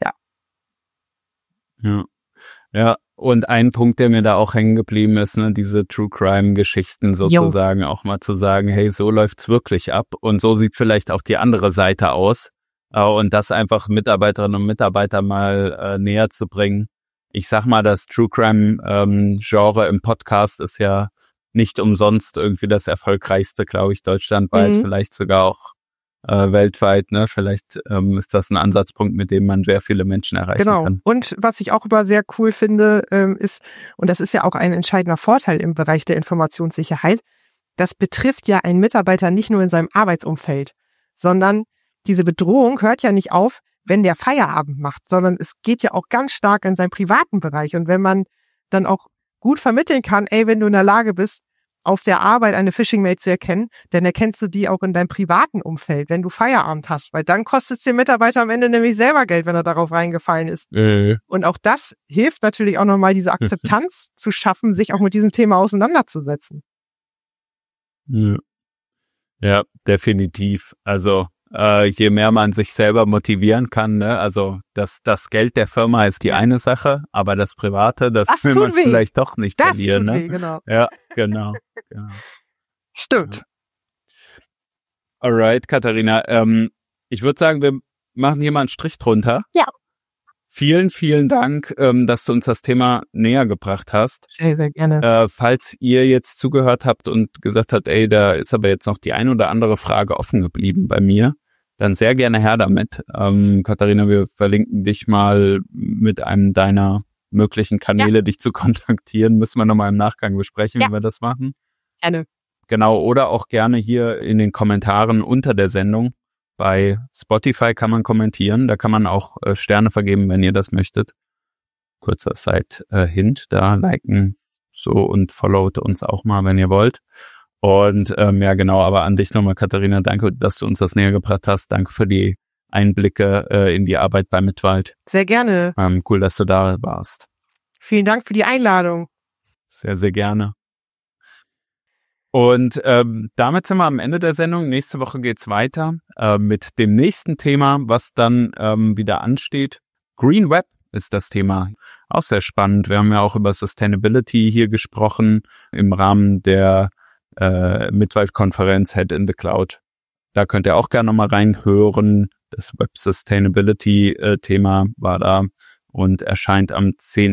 Speaker 3: Ja, und ein Punkt, der mir da auch hängen geblieben ist, ne, diese True-Crime-Geschichten sozusagen, auch mal zu sagen, hey, so läuft's wirklich ab und so sieht vielleicht auch die andere Seite aus, und das einfach Mitarbeiterinnen und Mitarbeiter mal näher zu bringen. Ich sag mal, das True-Crime-Genre im Podcast ist ja nicht umsonst irgendwie das erfolgreichste, glaube ich, deutschlandweit, vielleicht sogar auch weltweit, ne? Vielleicht ist das ein Ansatzpunkt, mit dem man sehr viele Menschen erreichen kann.
Speaker 1: Und was ich auch immer sehr cool finde, ist, und das ist ja auch ein entscheidender Vorteil im Bereich der Informationssicherheit, das betrifft ja einen Mitarbeiter nicht nur in seinem Arbeitsumfeld, sondern diese Bedrohung hört ja nicht auf, wenn der Feierabend macht, sondern es geht ja auch ganz stark in seinen privaten Bereich. Und wenn man dann auch gut vermitteln kann, wenn du in der Lage bist, auf der Arbeit eine Phishing-Mail zu erkennen, dann erkennst du die auch in deinem privaten Umfeld, wenn du Feierabend hast, weil dann kostet es den Mitarbeiter am Ende nämlich selber Geld, wenn er darauf reingefallen ist. Und auch das hilft natürlich auch nochmal, diese Akzeptanz zu schaffen, sich auch mit diesem Thema auseinanderzusetzen.
Speaker 3: Ja, definitiv. Also je mehr man sich selber motivieren kann, ne, also das Geld der Firma ist die eine Sache, aber das Private, das will man vielleicht doch nicht verlieren.
Speaker 1: Das tut weh, genau.
Speaker 3: Ja, genau.
Speaker 1: Stimmt.
Speaker 3: Alright, Katharina. Ich würde sagen, wir machen hier mal einen Strich drunter.
Speaker 1: Ja.
Speaker 3: Vielen, vielen Dank, dass du uns das Thema näher gebracht hast.
Speaker 1: Sehr, sehr gerne.
Speaker 3: Falls ihr jetzt zugehört habt und gesagt habt, da ist aber jetzt noch die ein oder andere Frage offen geblieben bei mir, dann sehr gerne her damit. Katharina, wir verlinken dich mal mit einem deiner möglichen Kanäle, dich zu kontaktieren. Müssen wir nochmal im Nachgang besprechen, wie wir das machen.
Speaker 1: Gerne.
Speaker 3: Genau, oder auch gerne hier in den Kommentaren unter der Sendung. Bei Spotify kann man kommentieren, da kann man auch Sterne vergeben, wenn ihr das möchtet. Kurzer Side-Hint, da liken so und followt uns auch mal, wenn ihr wollt. Und ja genau, aber an dich nochmal, Katharina, danke, dass du uns das näher gebracht hast. Danke für die Einblicke in die Arbeit bei Mitwald.
Speaker 1: Sehr gerne.
Speaker 3: Cool, dass du da warst.
Speaker 1: Vielen Dank für die Einladung.
Speaker 3: Sehr, sehr gerne. Und damit sind wir am Ende der Sendung. Nächste Woche geht's weiter mit dem nächsten Thema, was dann wieder ansteht. Green Web ist das Thema. Auch sehr spannend. Wir haben ja auch über Sustainability hier gesprochen im Rahmen der Mitwald-Konferenz Head in the Cloud. Da könnt ihr auch gerne nochmal reinhören. Das Web Sustainability Thema war da und erschien am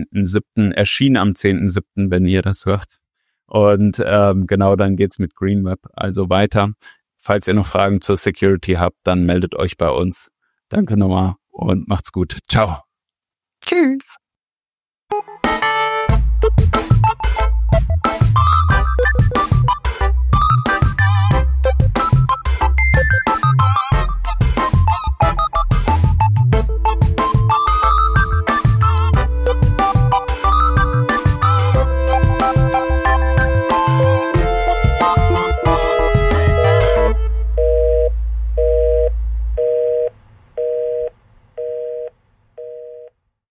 Speaker 3: 10.7., wenn ihr das hört. Und genau, dann geht's mit Green Web also weiter. Falls ihr noch Fragen zur Security habt, dann meldet euch bei uns. Danke nochmal und macht's gut. Ciao.
Speaker 1: Tschüss.